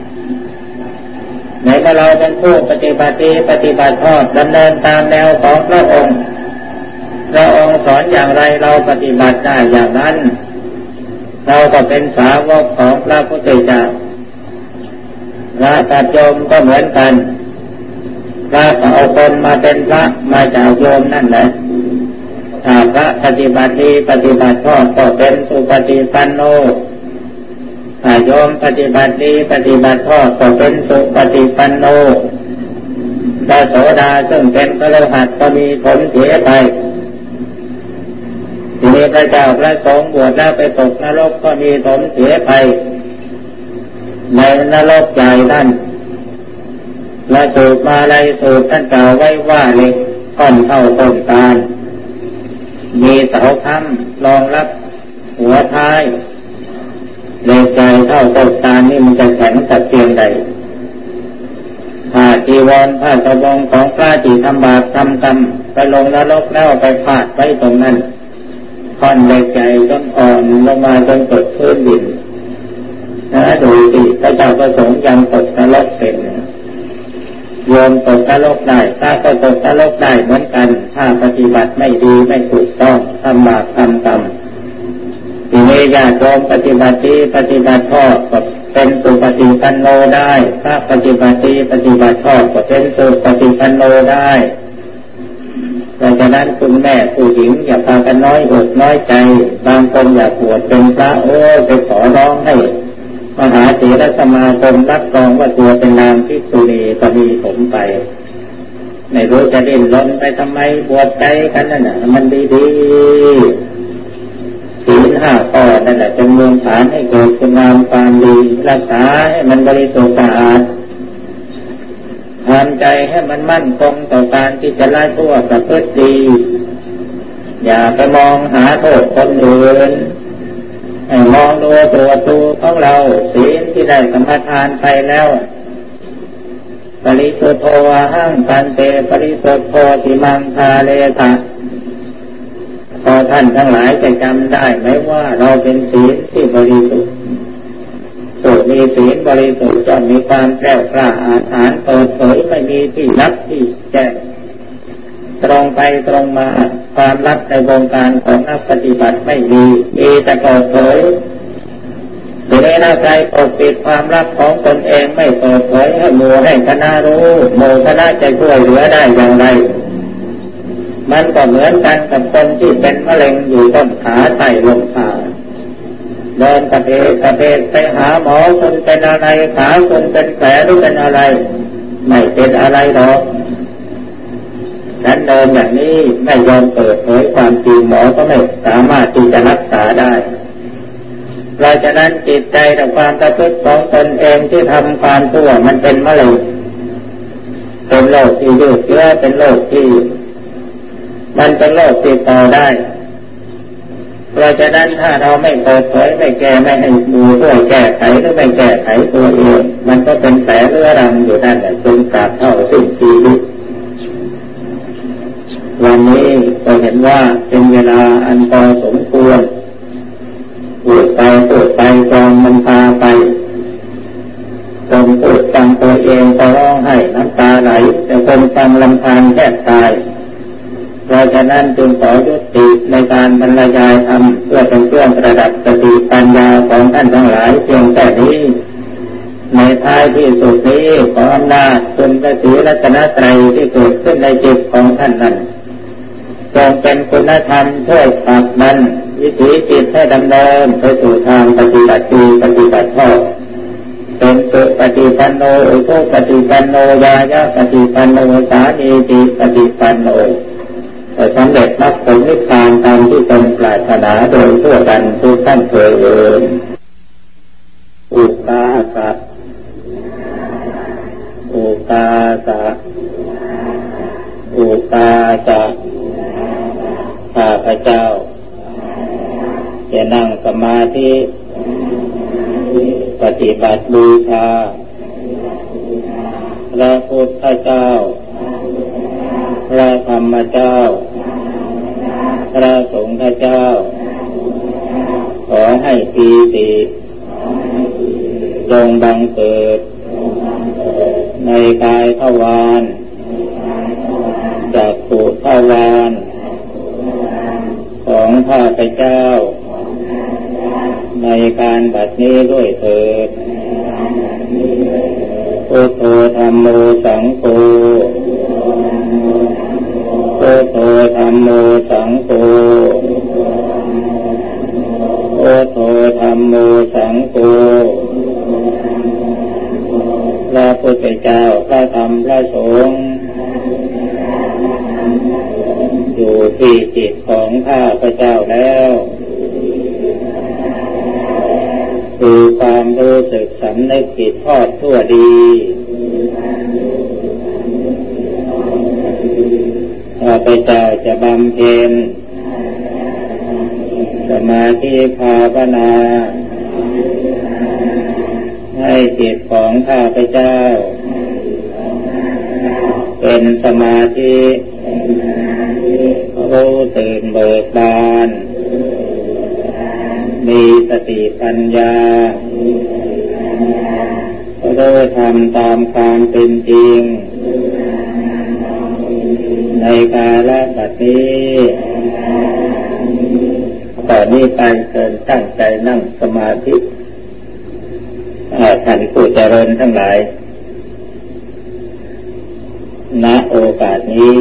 ในเมื่อเราเป็นผู้ปฏิบัติที่ปฏิบัติชอบดำเนินตามแนวของพระองค์สอนอย่างไรเราปฏิบัติได้อย่างนั้นเราก็เป็นสาวกของพระพุทธเจ้าพระกับโยมก็เหมือนกันพระเอาคนมาเป็นพระมาจากโยมนั่นแหละถ้าพระปฏิบัติดีปฏิบัติชอบก็เป็นสุปฏิปันโนถ้าโยมปฏิบัติดีปฏิบัติชอบก็เป็นสุปฏิปันโนพระโสดาซึ่งเป็นพระอรหันต์ก็มีผลเสียไปทีนี้ระเจ้าพระสงฆ์บวชแล้วไปตกนรกก็มีผลเสียไปในนรกใหญ่นั่นและสูตรมาลัยสูตรท่านกล่าวไว้ว่าเหล็กก้อนเท่าต้นตาลมีเสาค้ำรองรับหัวท้ายเหล็กใหญ่เท่าต้นตาลนี่มันจะแข็งสักเพียงใดผ้าจีวรผ้าสบงของพระที่ทำบาปทำกรรมไปลงนรกแล้วไปพาดไว้ตรงนั้นท่อนเหล็กใหญ่จนอ่อนลงมาจนตกพื้นดินดูสิพระเจ้าประสงค์ยังตกนรกเป็นโยมตกนรกได้ถ้าก็ตกนรกได้เหมือนกันถ้าปฏิบัติไม่ดีไม่ถูกต้องทำบาปทำกรรมทีนี้ญาติโยมปฏิบัติดีปฏิบัติชอบก็เป็นสุปฏิปันโนได้ถ้าปฏิบัติดีปฏิบัติชอบก็เป็นสุปฏิปันโนได้เพราะฉะนั้นคุณแม่ผู้หญิงอย่าพากันน้อยอกน้อยใจบางคนอยากบวชเป็นพระไปขอร้องให้มหาเถรสมาคมรับรองว่าตัวเป็นนางภิกษุณีก็มีผมไปไม่รู้จะดิ้นรนไปทำไมบวชใจกันนั่นน่ะมันดีๆศีล5 ข้อนั่นแหละเป็นมูลฐานให้เกิดคุณงามความดีรักษาให้มันบริสุทธิ์สะอาดทำใจให้มันมั่นคงต่อการที่จะละชั่วประพฤติดีอย่าไปมองหาโทษคนอื่นให้มองดูตัวของเราศีลที่ได้สัมปทานไปแล้วปริสุทโธหังปันเตปริสุทโธติมังคาเลทะพอท่านทั้งหลายจะจำได้ไหมว่าเราเป็นศีลที่บริสุทธิ์ผู้มีศีลบริสุทธิ์จะมีความแกล้วกล้าอาถรรพ์เปิดเผยไม่มีที่ลับที่แจ้งตรงไปตรงมาความลับในวงการของนักปฏิบัติไม่มีแต่เปิดเผยหรือถ้าใครปกปิดความลับของตนเองไม่เปิดเผยให้หมู่ให้คณะรู้หมู่คณะจะช่วยเหลือได้อย่างไรมันก็เหมือนกันกับคนที่เป็นมะเร็งอยู่ต้นขาใต้ลมผ่าเดินกระเพกไปหาหมอคุณเป็นอะไรขาคุณเป็นแผลหรือเป็นอะไรไม่เป็นอะไรหรอกนั้นเดินอย่างนี้ไม่ยอมเปิดเผยความจริงหมอก็ไม่สามารถที่จะรักษาได้เพราะฉะนั้นจิตใจและความประพฤติของตนเองที่ทำความชั่วมันเป็นมะเร็งเป็นโรคที่ยืดเยื้อเป็นโรคที่มันเป็นโรคติดต่อได้เพราะฉะนั้นถ้าเราไม่เปิดเผยไม่แก้ไม่ให้ดูด้วยแก้ไขหรือไม่แก้ไขตัวเองมันก็เป็นแผลเรื้อรังอยู่นั่นแหละจนตราบเท่าสิ้นชีวิตวันนี้ก็เห็นว่าเป็นเวลาอันพอสมควรพูดไปจองมันพาไปคนพูดฟังตัวเองก็ร้องไห้น้ำตาไหลแต่คนฟังลำพังแทบตายเพราะฉะนั้นจึงขอยุติในการบรรยายธรรมเพื่อเป็นเครื่องประดับสติปัญญาของท่านทั้งหลายเพียงแค่นี้ในท้ายที่สุดนี้ขออำนาจคุณพระศรีรัตนตรัยที่เกิดขึ้นในจิตของท่านนั้นจงเป็นคุณธรรมช่วยผลักดันวิถีจิตให้ดำเนินไปสู่ทางปฏิบัติดีปฏิบัติชอบเป็นสุปฏิปันโนอุชุปฏิปันโนยายะปฏิปันโนสามีจิปฏิปันโนสำเร็จมรรคผลนิพพานตามที่ตนปรารถนาโดยทั่วกันทุกท่านเถิดอุปาสะอุปาสะอุปาสะข้าพเจ้าจะนั่งสมาธิปฏิบัติบูชาพระพุทธเจ้าพระธรรมเจ้าพระสงฆ์เจ้าขอให้ปีติจงบังเกิดในกายทวารจักขุทวารของข้าพเจ้าในการบัดนี้ด้วยเถิดพุทโธธัมโมสังโฆพุทโธธัมโมสังโฆพุทโธธัมโมสังโฆพระพุทธเจ้าพระธรรมพระสงฆ์อยู่ที่จิตของข้าพเจ้าแล้วำนึกผิดชอบชั่วดีข้าพเจ้าจะบำเพ็ญสมาธิภาวนาให้จิตของข้าพเจ้าเป็นสมาธิรู้ตื่นเบิกบานมีสติปัญญารู้ธรรมตามความเป็นจริงในกาลบัดนี้ตอนนี้ไปเกินตั้งใจนั่งสมาธิท่านผู้เจริญทั้งหลายณโอกาสนี้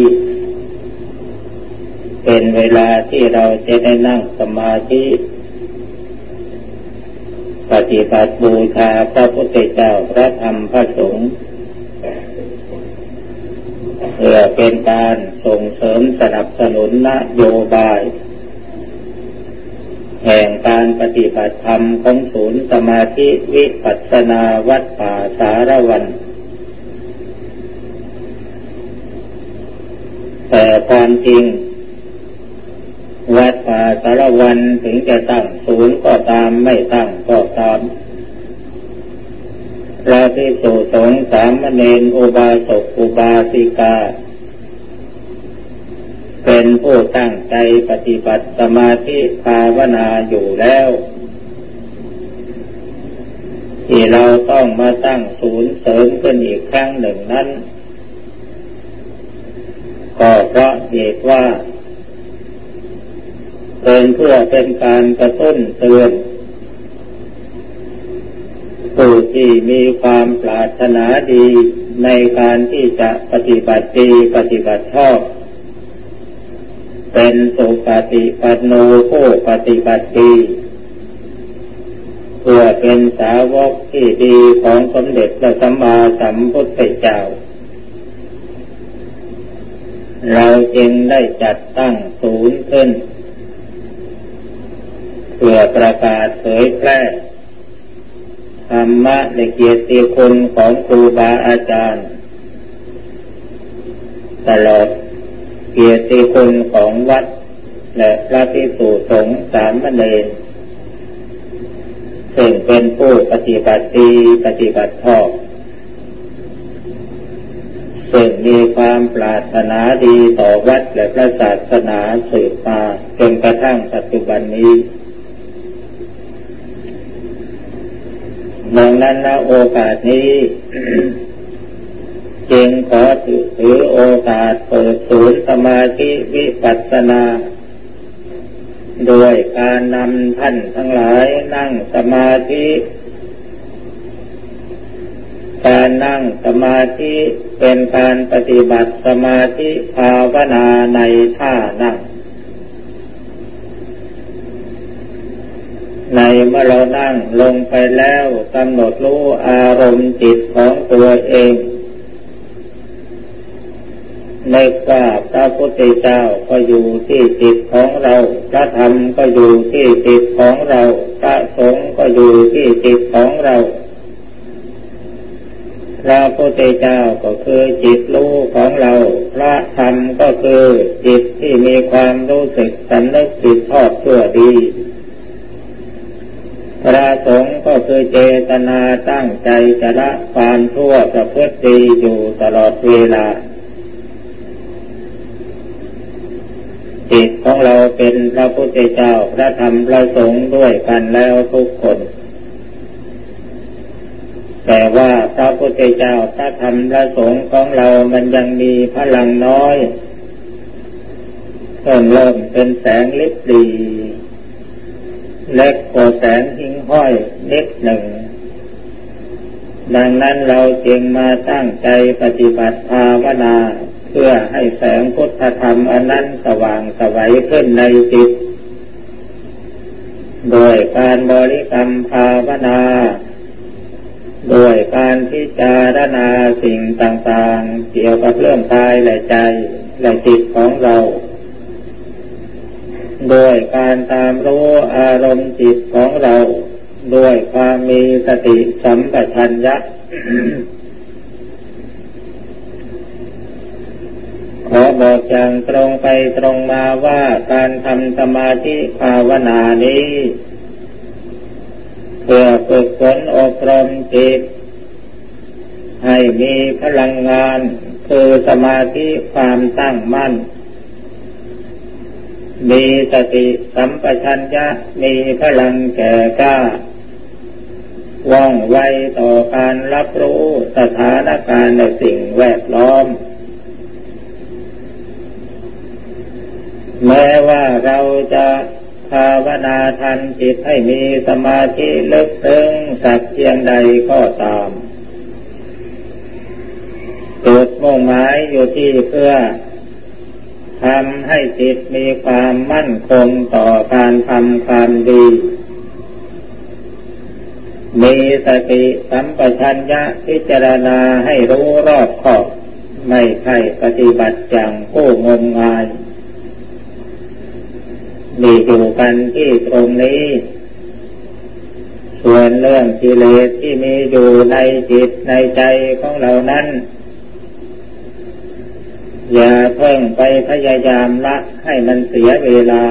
เป็นเวลาที่เราจะได้นั่งสมาธิปฏิบัติบูชาพระพุทธเจ้าพระธรรมพระสงฆ์เพื่อเป็นการส่งเสริมสนับสนุนนโยบายแห่งการปฏิบัติธรรมของศูนย์สมาธิวิปัสสนาวัดป่าสารวันแต่ความจริงวัดป่าสารวันถึงจะตั้งศูนย์ก็ตามไม่ตั้งก็ตามพระภิกษุสงฆ์สามเณรอุบาสกอุบาสิกาเป็นผู้ตั้งใจปฏิบัติสมาธิภาวนาอยู่แล้วที่เราต้องมาตั้งศูนย์เสริมขึ้นอีกครั้งหนึ่งนั้นก็เพราะเหตุว่าเป็นเพื่อเป็นการกระตุ้นเตือนผู้ที่มีความปรารถนาดีในการที่จะปฏิบัติดีปฏิบัติชอบเป็นสุปฏิปันโนผู้ปฏิบัติดีเพื่อเป็นสาวกที่ดีของสมเด็จพระสัมมาสัมพุทธเจ้าเราจึงได้จัดตั้งศูนย์ขึ้นเพื่อประกาศเผยแพร่ธรรมะและเกียรติคุณของครูบาอาจารย์ตลอดเกียรติคุณของวัดและพระภิกษุสงฆ์สามเณรซึ่งเป็นผู้ปฏิบัติดีปฏิบัติชอบซึ่งมีความปรารถนาดีต่อวัดและพระศาสนาสืบมาจนกระทั่งปัจจุบันนี้ดังนั้นณโอกาสนี้ จึงขอถือโอกาสเปิดศูนย์สมาธิวิปัสสนาโดยการนำท่านทั้งหลายนั่งสมาธิการนั่งสมาธิเป็นการปฏิบัติสมาธิภาวนาในท่านั่งในเมื่อเรานั่งลงไปแล้วกำหนดรู้อารมณ์จิตของตัวเองในกว่าพระพุทธเจ้าก็อยู่ที่จิตของเราพระธรรมก็อยู่ที่จิตของเราพระสงฆ์ก็อยู่ที่จิตของเราพระพุทธเจ้าก็คือจิตรู้ของเราพระธรรมก็คือจิตที่มีความรู้สึกสำนึกผิดชอบชั่วดีพระสงฆ์ก็คือเจตนาตั้งใจจะละความชั่วประพฤติดีอยู่ตลอดเวลาจิตของเราเป็นพระพุทธเจ้าพระธรรมพระสงฆ์ด้วยกันแล้วทุกคนแต่ว่าพระพุทธเจ้าพระธรรมพระสงฆ์ของเรามันยังมีพลังน้อยเริ่มเป็นแสงลิบหรี่เล็กกว่าแสงหิ่งห้อยนิดหนึ่งดังนั้นเราจึงมาตั้งใจปฏิบัติภาวนาเพื่อให้แสงพุทธธรรมอันนั้นสว่างไสวขึ้นในจิตโดยการบริกรรมภาวนาโดยการพิจารณาสิ่งต่างๆเกี่ยวกับเรื่องกายและใจและจิตของเราโดยการตามรู้อารมณ์จิตของเราด้วยความมีสติสัมปชัญญะ ขอบอกอย่างตรงไปตรงมาว่าการทำสมาธิภาวนานี้เพื่อฝึกฝนอบรมจิตให้มีพลังงานคือสมาธิความตั้งมั่นมีสติสัมปชัญญะมีพลังแก่กล้าว่องไวต่อการรับรู้สถานการณ์ในสิ่งแวดล้อมแม้ว่าเราจะภาวนาทันจิตให้มีสมาธิลึกซึ้งสักเพียงใดก็ตามจุดมุ่งหมายอยู่ที่เพื่อทำให้จิตมีความมั่นคงต่อการทำความดีมีสติสัมปชัญญะพิจารณาให้รู้รอบคอบไม่ใช่ปฏิบัติอย่างผู้งมงายมีอยู่กันที่ตรงนี้ส่วนเรื่องกิเลสที่มีอยู่ในจิตในใจของเรานั้นอย่าเพิ่งไปพยายามละให้มันเสียเวลา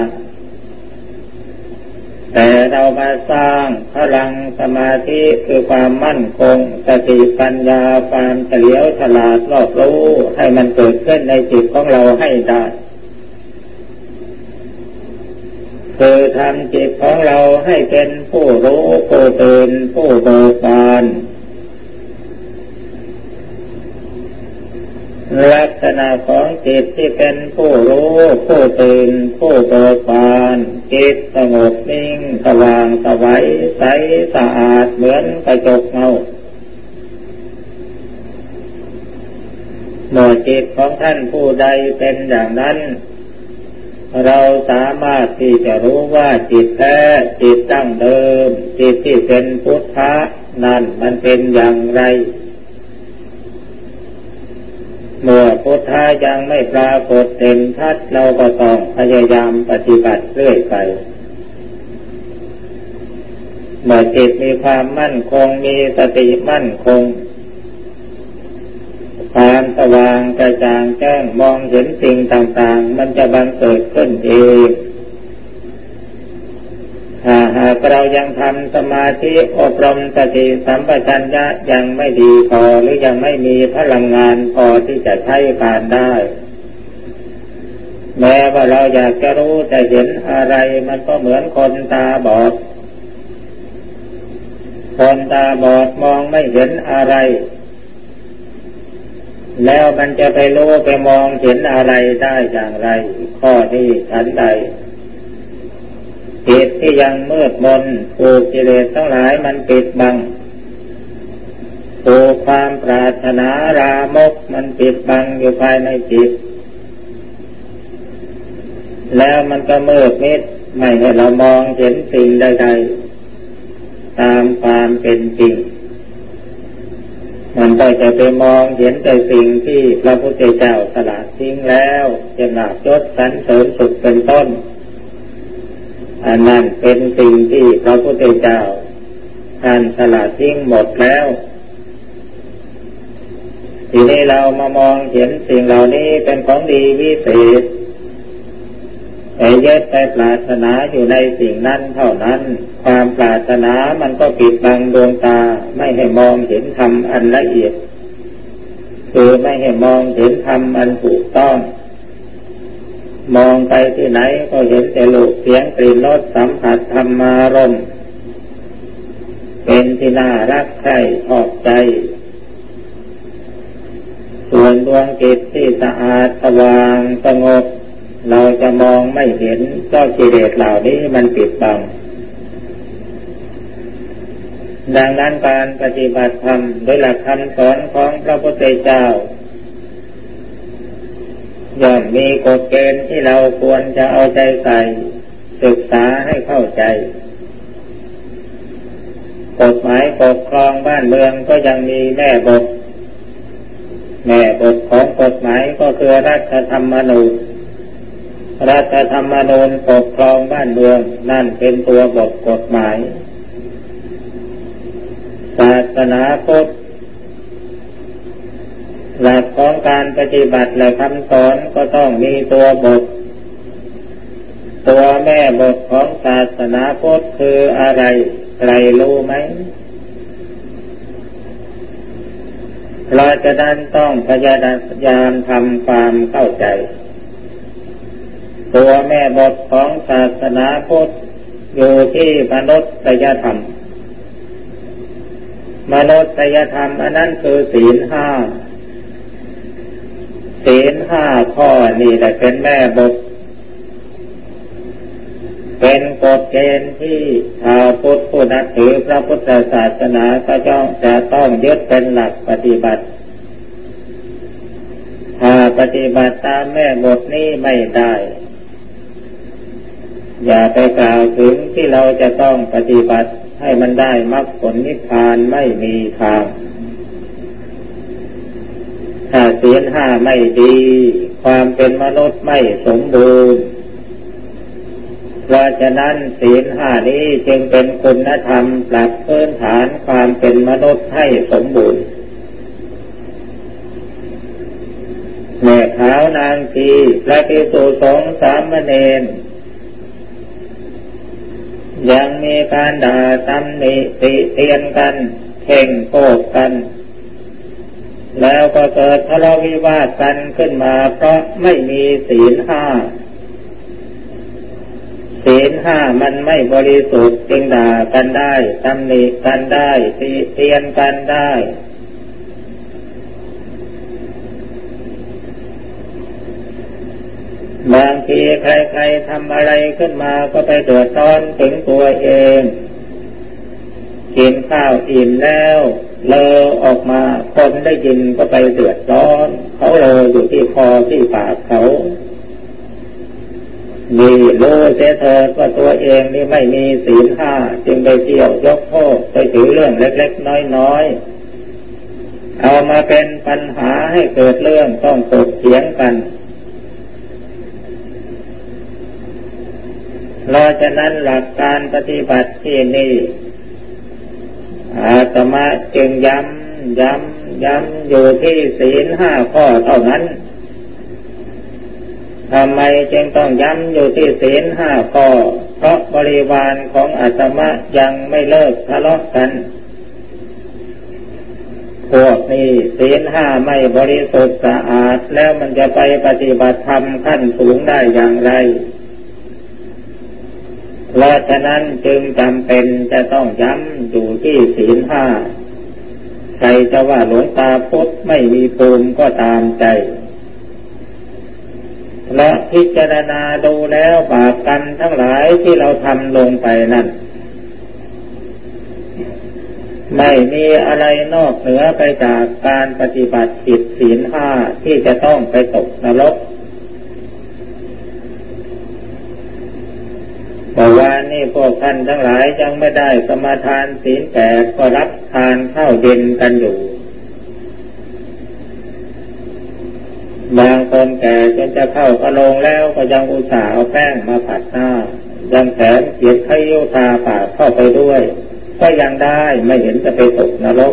แต่เรามาสร้างพลังสมาธิคือความมั่นคงสติปัญญาความเฉลียวฉลาดรอบรู้ให้มันเกิดขึ้นในจิตของเราให้ได้คือทำจิตของเราให้เป็นผู้รู้ผู้ตื่นผู้เบิกบานลักษณะของจิตที่เป็นผู้รู้ผู้ตื่นผู้เบิกบานจิตสงบนิ่งสว่างไสวใสสะอาดเหมือนกระจกเงาเมื่อจิตของท่านผู้ใดเป็นอย่างนั้นเราสามารถที่จะรู้ว่าจิตแท้จิตดั้งเดิมจิตที่เป็นพุทธะนั่นมันเป็นอย่างไรเมื่อพุทธะยังไม่ปรากฏเด่นชัดเราก็ต้องพยายามปฏิบัติเรื่อยไปเมื่อจิตมีความมั่นคงมีสติมั่นคงความสว่างกระจ่างแจ้งมองเห็นสิ่งต่างๆมันจะบังเกิดขึ้นเองถ้าหากเรายังทำสมาธิอบรมสติสัมปชัญญะยังไม่ดีพอหรือยังไม่มีพลังงานพอที่จะใช้การได้แม้ว่าเราอยากจะรู้จะเห็นอะไรมันก็เหมือนคนตาบอดคนตาบอดมองไม่เห็นอะไรแล้วมันจะไปรู้ไปมองเห็นอะไรได้อย่างไรข้อนี้ฉันใดจิตที่ยังมืดมนถูกกิเลสทั้งหลายมันปิดบังถูกความปรารถนารามกมันปิดบังอยู่ภายในจิตแล้วมันก็มืดมิดไม่ให้เรามองเห็นสิ่งใดๆตามความเป็นจริงมันก็จะไปมองเห็นแต่สิ่งที่พระพุทธเจ้าสละทิ้งแล้วจะลาภยศสรรเสริญสุขเป็นต้นอันนั้นเป็นสิ่งที่พระพุทธเจ้าท่านสละทิ้งหมดแล้วทีนี้เรามามองเห็นสิ่งเหล่านี้เป็นของดีวิเศษแต่ยึดไปปรารถนาอยู่ในสิ่งนั้นเท่านั้นความปรารถนามันก็ปิดบังดวงตาไม่ให้มองเห็นธรรมอันละเอียดคือไม่ให้มองเห็นธรรมอันถูกต้องมองไปที่ไหนก็เห็นแต่รูปเสียงกลิ่นรสสัมผัสธรรมารมณ์เป็นที่น่ารักใคร่ชอบใจส่วนดวงจิตที่สะอาดสว่างสงบเราจะมองไม่เห็นเพราะกิเลสเหล่านี้มันปิดบังดังนั้นการปฏิบัติธรรมโดยหลักคำสอนของพระพุทธเจ้าย่อมมีกฎเกณฑ์ที่เราควรจะเอาใจใส่ศึกษาให้เข้าใจกฎหมายปกครองบ้านเมืองก็ยังมีแม่บทของกฎหมายก็คือรัฐธรรมนูญปกครองบ้านเมืองนั่นเป็นตัวบทกฎหมายศาสนาพุทธหลักของการปฏิบัติและคำสอนก็ต้องมีตัวบทตัวแม่บทของศาสนาพุทธคืออะไรใครรู้ไหมเราจะนั้นต้องพยายามทำความเข้าใจตัวแม่บทของศาสนาพุทธอยู่ที่มนุษยธรรมมนุษยธรรมอันนั้นคือศีลห้าศีลห้าข้อนี่แหละเป็นแม่บทเป็นกฎเกณฑ์ที่ชาวพุทธผู้นับถือพระพุทธศาสนาก็จะต้องยึดเป็นหลักปฏิบัติถ้าปฏิบัติตามแม่บทนี้ไม่ได้อย่าไปกล่าวถึงที่เราจะต้องปฏิบัติให้มันได้มรรคผลนิพพานไม่มีทางถ้าศีลห้าไม่ดีความเป็นมนุษย์ไม่สมบูรณ์เพราะฉะนั้นศีลห้านี้จึงเป็นคุณธรรมหลักพื้นฐานความเป็นมนุษย์ให้สมบูรณ์แม่ขาวนางทีพระภิกษุสงฆ์สามเณรยังมีการด่าตำหนิติเตียนกันเข่งโกรธกันแล้วก็เกิดทะเลาะวิวาทกันขึ้นมาเพราะไม่มีศีลห้าศีลห้ามันไม่บริสุทธิ์จึงด่ากันได้ตำหนิกันได้ติเตียนกันได้บางทีใครๆทำอะไรขึ้นมาก็ไปเดือดร้อนถึงตัวเองกินข้าวอิ่มแล้วเลอออกมาคนได้ยินก็ไปเดือดร้อนเขาเลออยู่ที่คอที่ปากเขานี่รู้เสียเถิดว่าตัวเองนี่ไม่มีศีลห้าจึงไปเที่ยวยกโทษไปถือเรื่องเล็กๆน้อยๆเอามาเป็นปัญหาให้เกิดเรื่องต้องถกเถียงกันเพราะฉะนั้นหลักการปฏิบัติที่นี่อาตมาจึงย้ำอยู่ที่ศีลห้าข้อเท่านั้นทำไมจึงต้องย้ำอยู่ที่ศีลห้าข้อเพราะบริวารของอาตมายังไม่เลิกทะเลาะกันพวกนี้ศีลห้าไม่บริสุทธิ์สะอาดแล้วมันจะไปปฏิบัติธรรมขั้นสูงได้อย่างไรเพราะฉะนั้นจึงจำเป็นจะต้องย้ำอยู่ที่ศีลห้าใครจะว่าหลวงตาพุทธไม่มีภูมิก็ตามใจและพิจารณาดูแล้วบาปกรรมทั้งหลายที่เราทำลงไปนั้นไม่มีอะไรนอกเหนือไปจากการปฏิบัติผิดศีลห้าที่จะต้องไปตกนรกเมื่อวานนี้พวกท่านทั้งหลายยังไม่ได้สมาทานศีล8ก็รับทานข้าวเย็นกันอยู่บางคนแก่จนจะเข้ากระโลงแล้วก็ยังอุตส่าห์เอาแป้งมาผัดหน้ายังแถมเขียนขยิ้วตาปากเข้าไปด้วยก็ยังได้ไม่เห็นจะไปตกนรก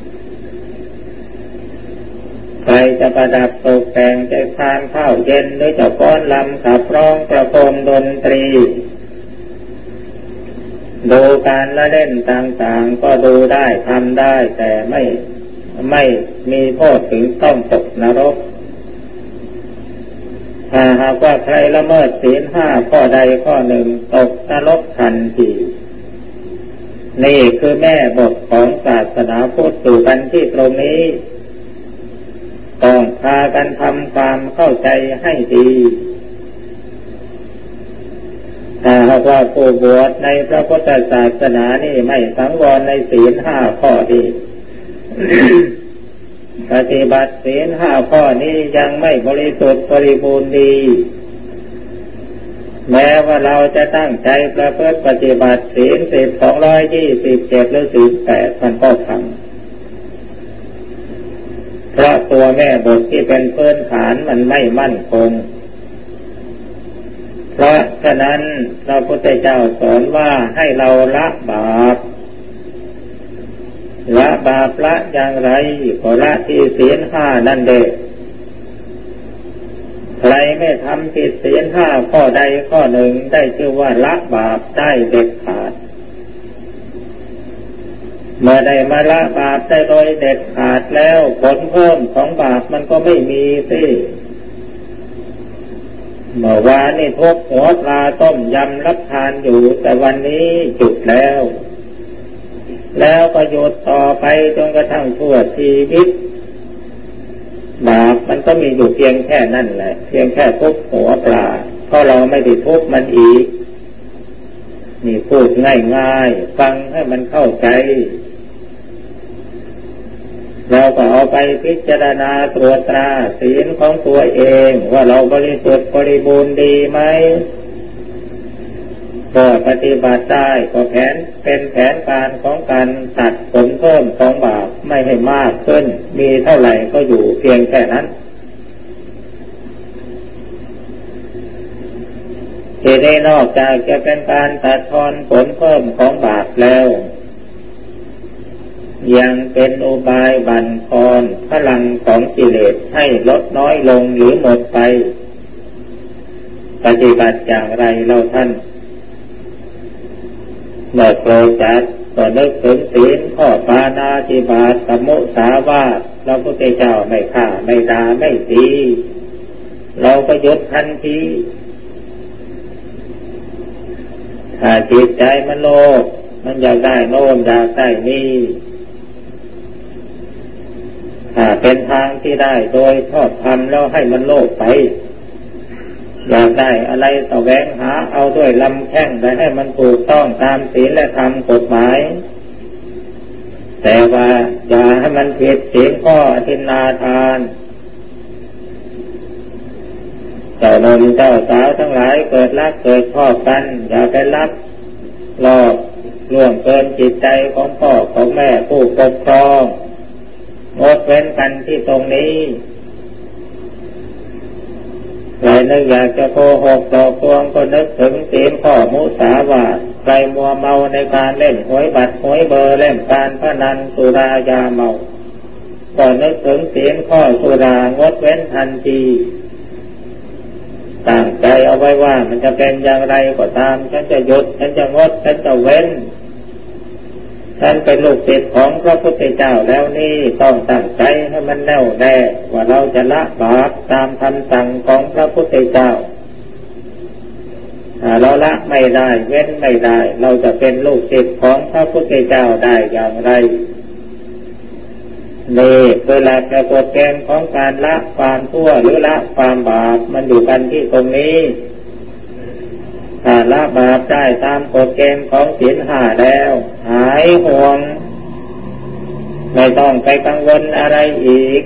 ใครจะประดับตกแต่งจะทานข้าวเย็นหรือจะฟ้อนรำขับร้องประโคมดนตรีดูการละเล่นต่างๆก็ดูได้ทำได้แต่ไม่มีโทษถึงต้องตกนรกถ้าหากว่าใครละเมิดศีลห้าข้อใดข้อหนึ่งตกนรกทันทีนี่คือแม่บทของศาสนาพุทธสู่กันที่ตรงนี้ต้องพากันทำความเข้าใจให้ดีถ้าหากว่าผู้บวชในพระพุทธศาสนานี่ไม่สังวรในศีลห้าข้อดี ปฏิบัติศีลห้าข้อนี้ยังไม่บริสุทธิ์บริบูรณ์ดีแม้ว่าเราจะตั้งใจประพฤติปฏิบัติศีล10 227หรือศีล8มันก็พังเพราะตัวแม่บทที่เป็นพื้นฐานมันไม่มั่นคงเพราะฉะนั้นพระพุทธเจ้าสอนว่าให้เราละบาปละบาปละอย่างไรก็ละที่ศีลห้านั่นเองใครไม่ทำผิดศีลห้าข้อใดข้อหนึ่งได้ชื่อว่าละบาปได้เด็ดขาดเมื่อได้มาละบาปได้โดยเด็ดขาดแล้วผลเพิ่มของบาปมันก็ไม่มีสิเมื่อวานนี่ทุบหัวปลาต้มยำรับทานอยู่แต่วันนี้จุดแล้วก็หยุดต่อไปจนกระทั่งชั่วชีวิตบาปมันก็มีอยู่เพียงแค่นั้นแหละเพียงแค่ทุบหัวปลาเพราะเราไม่ได้ทุบมันอีกนี่พูดง่ายๆฟังให้มันเข้าใจเราก็เอาไปพิจารณาตรวจตราศีลของตัวเองว่าเราบริสุทธิ์บริบูรณ์ดีไหมก็ปฏิบัติได้ก็เป็นแผนการของการตัดผลเพิ่มของบาปไม่ให้มากขึ้นมีเท่าไหร่ก็อยู่เพียงแค่นั้นที่ได้นอกจากจะเป็นการตัดทอนผลเพิ่มของบาปแล้วยังเป็นอุบายบั่นทอนพลังของกิเลสให้ลดน้อยลงหรือหมดไปปฏิบัติอย่างไรเราท่านเมื่อโกรธจัดก็นึกถึงศีลข้อปาณาติบาตกับมุสาวาทพระพุทธเจ้าไม่ฆ่าไม่ด่าไม่ตีเราก็หยุดทันทีถ้าจิตใจมันโลภมันอยากได้โน่นอยากได้นี่ถ้าเป็นทางที่ได้โดยชอบธรรมแล้วให้มันโลภไปอยากได้อะไรแสวงหาเอาด้วยลำแข้งได้ให้มันถูกต้องตามศีลและธรรมกฎหมายแต่ว่าอย่าให้มันผิดศีลข้ออทินนาทานเจ้าหนุ่มเจ้าสาวทั้งหลายเกิดรักเกิดชอบกันอย่าไปลักลอบล่วงเกินจิตใจของพ่อของแม่ผู้ปกครองงดเว้นกันที่ตรงนี้ใครนึกอยากจะโกหกหลอกลวงก็นึกถึงศีลข้อมุสาวาทใครมัวเมาในการเล่นหวยบัตรหวยเบอร์เล่นการพนันสุรายาเมาก็นึกถึงศีลข้อสุรางดเว้นทันทีตั้งใจเอาไว้ว่ามันจะเป็นอย่างไรก็ตามฉันจะหยุดฉันจะงดฉันจะเว้นฉันเป็นลูกศิษย์ของพระพุทธเจ้าแล้วนี่ต้องตั้งใจให้มันแน่วแน่ว่าเราจะละบาปตามคำสั่งของพระพุทธเจ้าถ้าเราละไม่ได้เว้นไม่ได้เราจะเป็นลูกศิษย์ของพระพุทธเจ้าได้อย่างไรนี่คือหลักและกฎเกณฑ์ของการละความชั่วหรือละความบาปมันอยู่กันที่ตรงนี้ถ้าละบาปได้ตามกฎเกณฑ์ของศีลห้าแล้วหายห่วงไม่ต้องไปกังวลอะไรอีก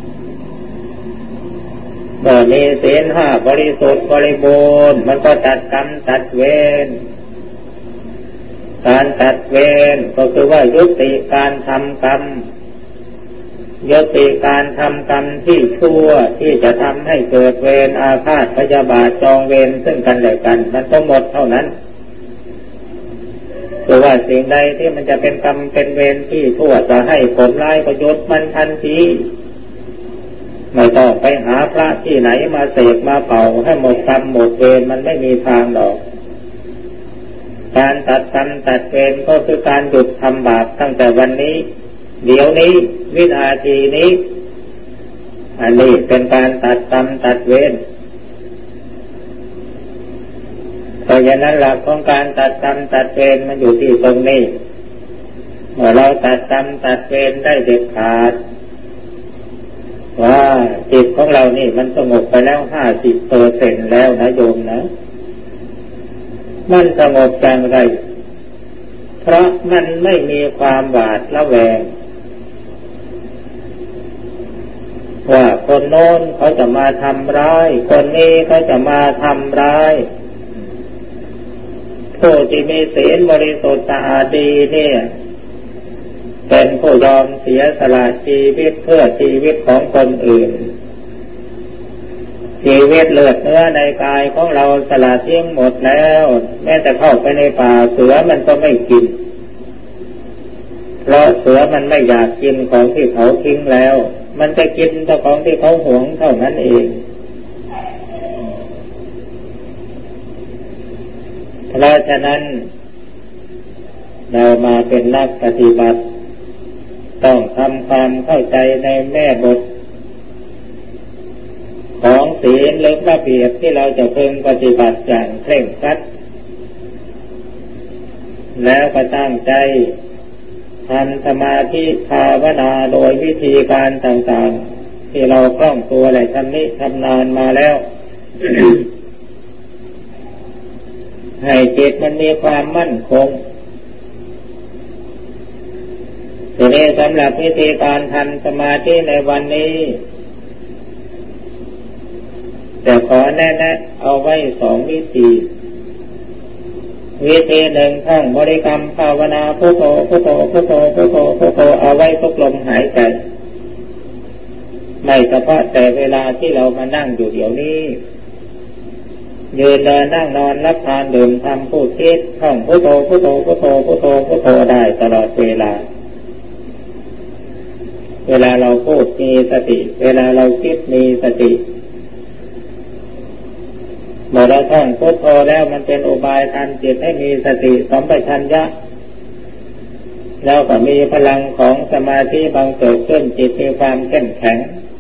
เมื่อมีศีลห้าบริสุทธิ์บริบูรณ์มันก็ตัดกรรมตัดเวรการตัดเวรก็คือว่ายุติการทำกรรมยุติการทำกรรมที่ชั่วที่จะทำให้เกิดเวรอาฆาตพยาบาทจองเวรซึ่งกันและกันมันต้องหมดเท่านั้นคือว่าสิ่งใดที่มันจะเป็นกรรมเป็นเวรที่ชั่วจะให้ผลร้ายก็หยุดมันทันทีไม่ต้องไปหาพระที่ไหนมาเสกมาเป่าให้หมดกรรมหมดเวรมันไม่มีทางหรอกการตัดกรรมตัดเวรก็คือการหยุดทำบาปตั้งแต่วันนี้เดี๋ยวนี้วินาทีนี้อันนี้เป็นการตัดกรรมตัดเวรเพราะฉะนั้นหลักของการตัดกรรมตัดเวรมันอยู่ที่ตรงนี้เมื่อเราตัดกรรมตัดเวรได้เด็ดขาดว่าจิตของเรานี่มันสงบไปแล้ว 50% แล้วนะโยมนะมันสงบจังไรเพราะมันไม่มีความหวาดระแวงว่าคนโน้นเขาจะมาทำร้ายคนนี้เขาจะมาทำร้ายผู้ที่มีศีลบริสุทธิ์สะอาดดีเนี่ยเป็นผู้ยอมเสียสละชีวิตเพื่อชีวิตของคนอื่นชีวิตเลือดเนื้อในกายของเราสละทิ้งหมดแล้วแม้แต่เข้าไปในป่าเสือมันก็ไม่กินเพราะเสือมันไม่อยากกินของที่เขาทิ้งแล้วมันจะกินแต่ของที่เขาหวงเท่านั้นเองเพราะฉะนั้นเรามาเป็นนักปฏิบัติต้องทำความเข้าใจในแม่บทของศีลหรือระเบียบที่เราจะพึงปฏิบัติอย่างเคร่งครัดแล้วก็ตั้งใจทำสมาธิภาวนาโดยวิธีการต่างๆที่เราคล่องตัวและชำนาญมาแล้ว ให้จิตมันมีความมั่นคงทีนี้สำหรับวิธีการทำสมาธิในวันนี้แต่ขอแนะเอาไว้2 วิธีหนึ่งท่องบริกรรมภาวนาพุทโธพุทโธพุทโธพุทโธพุทโธเอาไว้ทุกลมหายใจไม่เฉพาะแต่เวลาที่เรามานั่งอยู่เดี๋ยวนี้ยืนเดินนั่งนอนรับทานดื่มทำพูดคิดท่องพุทโธพุทโธพุทโธพุทโธพุทโธได้ตลอดเวลาเราพูดมีสติเวลาเราคิดมีสติเมื่อเราท่องพุทโธแล้วมันเป็นอุบายทำจิตให้มีสติสัมปชัญญะแล้วก็มีพลังของสมาธิบังเกิดขึ้นจิตมีความเข้มแข็ง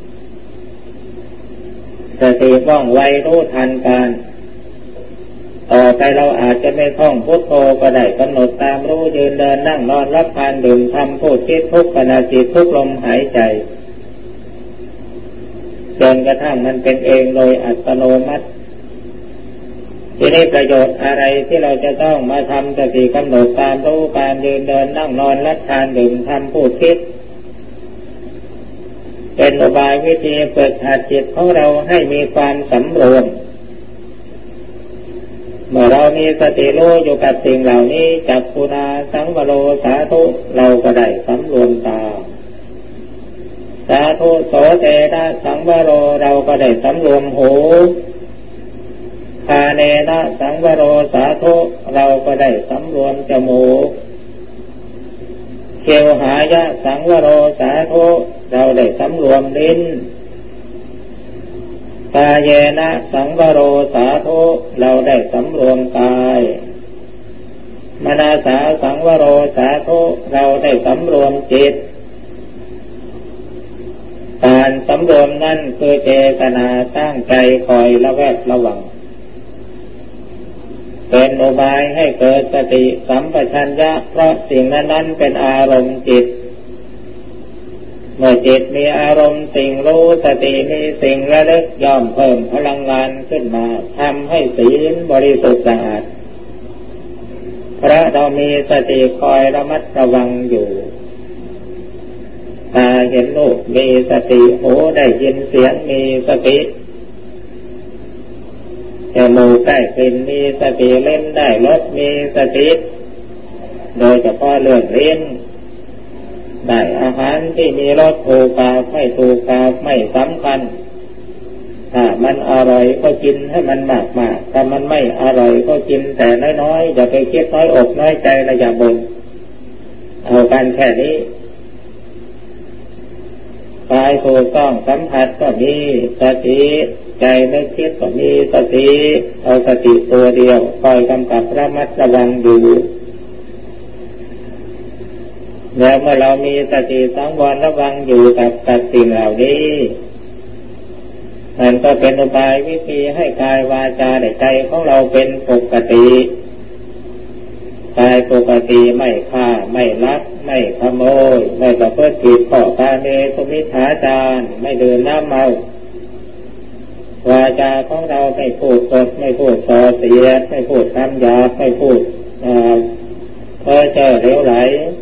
สติว่องไวรู้ทันการต่อไปเราอาจจะไม่ท่องพุทโธก็ได้กำหนดตามรู้ยืนเดินนั่งนอนรับทานดื่มทำพูดคิดทุกขณะจิตทุกลมหายใจจนกระทั่งมันเป็นเองโดยอัตโนมัติที่นี้ประโยชน์อะไรที่เราจะต้องมาทำสติกำหนดตามรู้การยืนเดินนั่งนอนรับทานดื่มทำพูดคิดเป็นอุบายวิธีฝึกหัดจิตของเราให้มีความสำรวมเมื่อเรามีสติรู้อยู่กับสิ่งเหล่านี้จักขุนาสังวโรสาธุเราก็ได้สำรวมตาสาธุโสเตนะสังวโรเราก็ได้สำรวมหูคาเนนะสังวโรสาธุเราก็ได้สำรวมจมูกเขียวหายะสังวโรสาธุเราได้สำรวมลิ้นกายเยนะสังวโรสาธุเราได้สำรวมกายมนาสาสังวโรสาธุเราได้สำรวมจิตการสำรวมนั่นคือเจตนาตั้งใจคอยระแวดระวังเป็นอุบายให้เกิดสติสัมปชัญญะเพราะสิ่งนั้นเป็นอารมณ์จิตเมื่อจิตมีอารมณ์สิ่งรู้สติมีสิ่งระลึกย่อมเพิ่มพลังงานขึ้นมาทำให้ศีลบริสุทธิ์สะอาดเพราะเรามีสติคอยระมัดระวังอยู่ตาเห็นรูปมีสติหูได้ยินเสียงมีสติจมูกได้กลิ่นมีสติเล่นได้รสมีสติโดยเฉพาะเรื่องลิ้นได้อาหารที่มีรสถูกปากไม่ถูกปากไม่สำคัญถ้ามันอร่อยก็กินให้มันมากๆถ้ามันไม่อร่อยก็กินแต่น้อยๆอย่าไปคิดน้อยอกน้อยใจและอย่าบ่นเอากันแค่นี้กายถูกต้องสัมผัสก็มีสติใจไม่คิดก็มีสติเอาสติตัวเดียวคอยกำกับระมัดระวังอยู่แล้วเมื่อเรามีสติสังวรระวังอยู่กับสิ่งเหล่านี้มันก็เป็นอุบายวิธีให้กายวาจาและใจของเราเป็นปกติกายปกติไม่ฆ่าไม่ลักไม่ขโมยไม่ประพฤติผิดข้อกาเมสุมิจฉาจารไม่ดื่มน้ำเมาวาจาของเราไม่พูดปดไม่พูดส่อเสียดไม่พูดคำหยาบไม่พูดเพ้อเจ้อเหลวไหล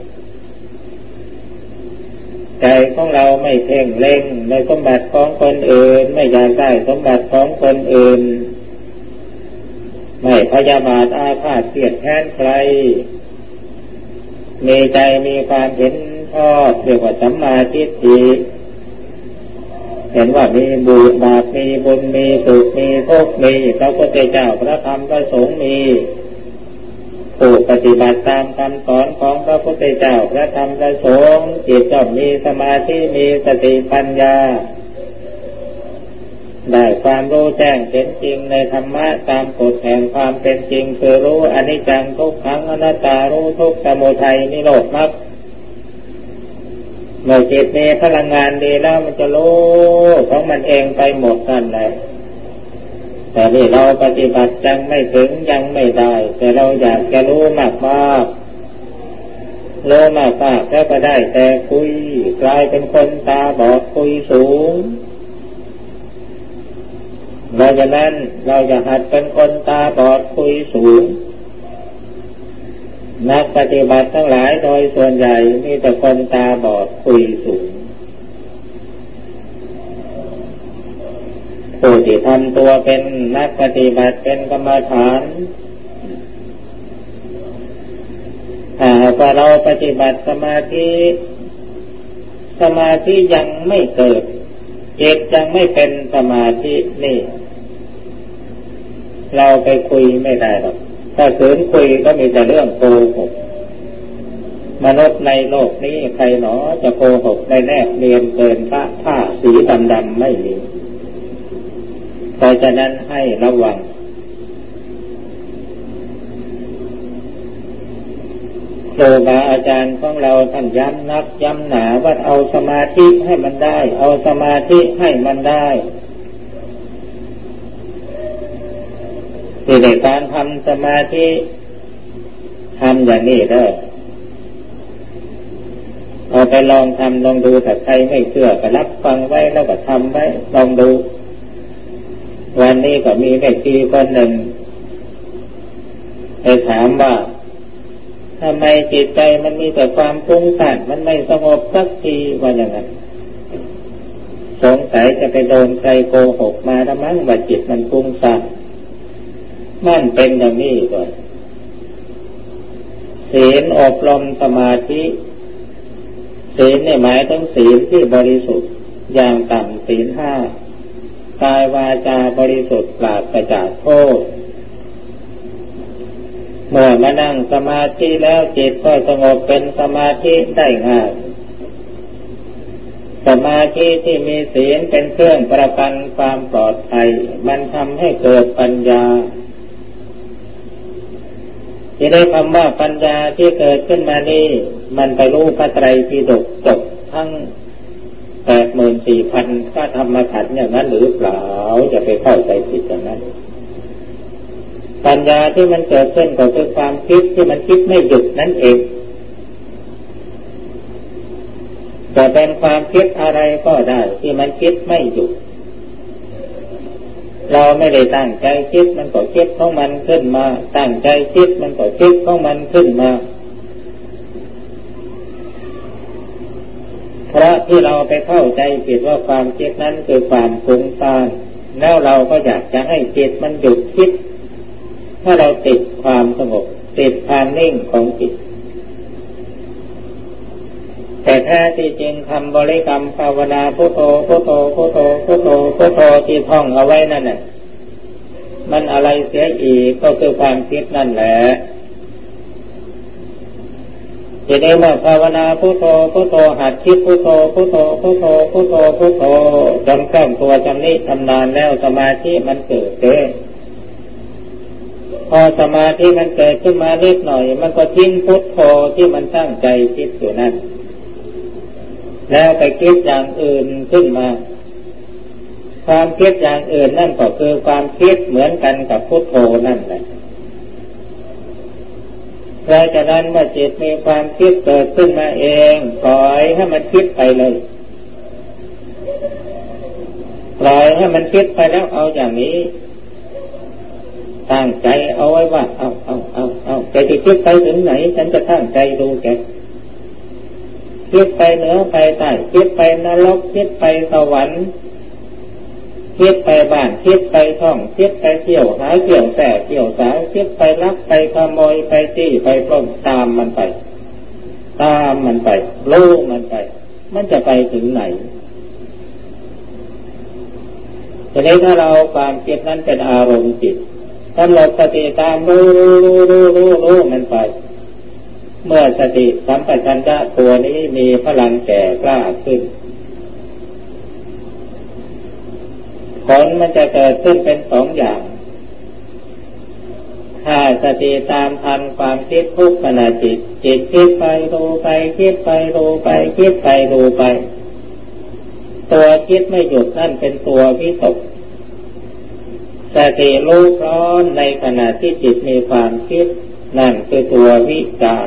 ใจของเราไม่เพ่งเล็งในสมบัติของคนอื่นไม่อยากได้สมบัติของคนอื่นไม่พยาบาทอาฆาตเกลียดแค้นใครมีใจมีความเห็นชอบเรียกว่าสัมมาทิฏฐิเห็นว่ามีบุญบาปมีบุญมีสุขมีทุกข์มีพระพุทธเจ้าพระธรรมพระสงฆ์มีถูกปฏิบัติตามคำสอนของพระพุทธเจ้าพระธรรมพระสงฆ์จิตย่อมมีสมาธิมีสติปัญญาได้ความรู้แจ้งเห็นจริงในธรรมะตามกฎแห่งความเป็นจริงคือรู้อนิจจังทุกขังอนัตตารู้ทุกข์สมุทัยนิโรธมรรคเมื่อจิตมีพลังงานดีแล้วมันจะรู้ของมันเองไปหมดนั่นแหละแต่นี่เราปฏิบัติยังไม่ถึงยังไม่ได้แต่เราอยากจะรู้มากรู้มากแล้วก็ได้แต่คุยกลายเป็นคนตาบอดคุยสูงดังนั้นเราจะหัดเป็นคนตาบอดคุยสูงนักปฏิบัติทั้งหลายโดยส่วนใหญ่มีแต่คนตาบอดคุยสูงผู้ที่ทำตัวเป็นนักปฏิบัติเป็นกรรมฐานถ้าว่าเราปฏิบัติสมาธิยังไม่เกิดจิตยังไม่เป็นสมาธินี่เราไปคุยไม่ได้หรอกถ้าขืนคุยก็มีแต่เรื่องโกหกมนุษย์ในโลกนี้ใครหนอจะโกหกได้แนบเนียนเกินผ้าสีดำๆไม่มีเพราะฉะนั้นให้ระวังครูบาอาจารย์ของเราท่านย้ำนักย้ำหนาว่าเอาสมาธิให้มันได้เอาสมาธิให้มันได้ที่ในการทำสมาธิทำอย่างนี้ได้เอาไปลองทำลองดูถ้าใครไม่เชื่อก็รับฟังไว้แล้วก็ทำไว้ลองดูวันนี้ก็มีแม่ชีคนหนึ่งไปถามว่าทำไมจิตใจมันมีแต่ความฟุ้งซ่านมันไม่สงบสักทีว่าอย่างนั้นสงสัยจะไปโดนใครโกหกมาแล้วมั้งว่าจิตมันฟุ้งซ่านมันเป็นอย่างนี้ก่อนศีลอบรมสมาธิศีลเนี่ยหมายถึงศีลที่บริสุทธิ์อย่างต่ำศีล 5กายวาจาบริสุทธิ์ปราศจากโทษเมื่อมานั่งสมาธิแล้วจิตก็สงบเป็นสมาธิได้ง่ายสมาธิที่มีศีลเป็นเครื่องประกันความปลอดภัยมันทำให้เกิดปัญญาที่ได้คำว่าปัญญาที่เกิดขึ้นมานี่มันไปรู้พระไตรปิฎกจบทั้ง 84,000 พระธรรมขันธ์อย่างนั้นหรือเปล่าจะไปเข้าใจผิดอย่างนั้นปัญญาที่มันเกิดขึ้นก็คือความคิดที่มันคิดไม่หยุดนั่นเองจะเป็นความคิดอะไรก็ได้ที่มันคิดไม่หยุดเราไม่ได้ตั้งใจคิดมันก็คิดของมันขึ้นมาตั้งใจคิดมันก็คิดของมันขึ้นมาเพราะที่เราไปเข้าใจผิดว่าความคิดนั้นคือความฟุ้งซ่านแล้วเราก็อยากจะให้จิตมันหยุดคิดถ้าเราติดความสงบติดความนิ่งของจิตแต่แท้ที่จริงคำบริกรรมภาวนาพุทโธพุทโธพุทโธพุทโธพุทโธที่ท่องเอาไว้นั่นน่ะมันอะไรเสียอีกก็คือความคิดนั่นแหละทีนี้เมื่อภาวนาพุทโธพุทโธหัดคิดพุทโธพุทโธพุทโธพุทโธพุทโธจนกล้ำตัวจำนี้ชำนาญแล้วสมาธิมันเกิดเองพอสมาธิมันเกิดขึ้นมานิดหน่อยมันก็ทิ้งพุทโธที่มันตั้งใจคิดอยู่นั่นแล้วไปคิดอย่างอื่นขึ้นมาความคิดอย่างอื่นนั่นก็คือความคิดเหมือนกันกับพุทโธนั่นแหละเพราะฉะนั้นเมื่อจิตมีความคิดเกิดขึ้นมาเองปล่อยให้มันคิดไปเลยปล่อยให้มันคิดไปแล้วเอาอย่างนี้ตั้งใจเอาไว้ว่าเอาใจจะคิดไปถึงไหนฉันจะตั้งใจดูแกคิดไปเหนือไปใต้คิดไปนรกคิดไปสวรรค์คิดไปบ้านคิดไปท่องคิดไปเที่ยวหาเที่ยวแสบเที่ยวสาวคิดไปลักไปขโมยไปจี้ไปปล้นตามมันไปรู้มันไปมันจะไปถึงไหนทีนี้ถ้าเราความคิดนั้นเป็นอารมณ์จิตกำหนดสติตามรู้แมันไปเมื่อสติสัมปชัญญะตัวนี้มีพลังแก่กล้าขึ้นผลมันจะเกิดขึ้นเป็นสองอย่างถ้าสติตามทันความคิดทุกขณะจิตคิดไปดูไปคิดไปดูไปคิดไปดูไปตัวคิดไม่หยุดนั่นเป็นตัววิตกสติรู้พร้อมในขณะที่จิตมีความคิดนั่นคือตัววิจาร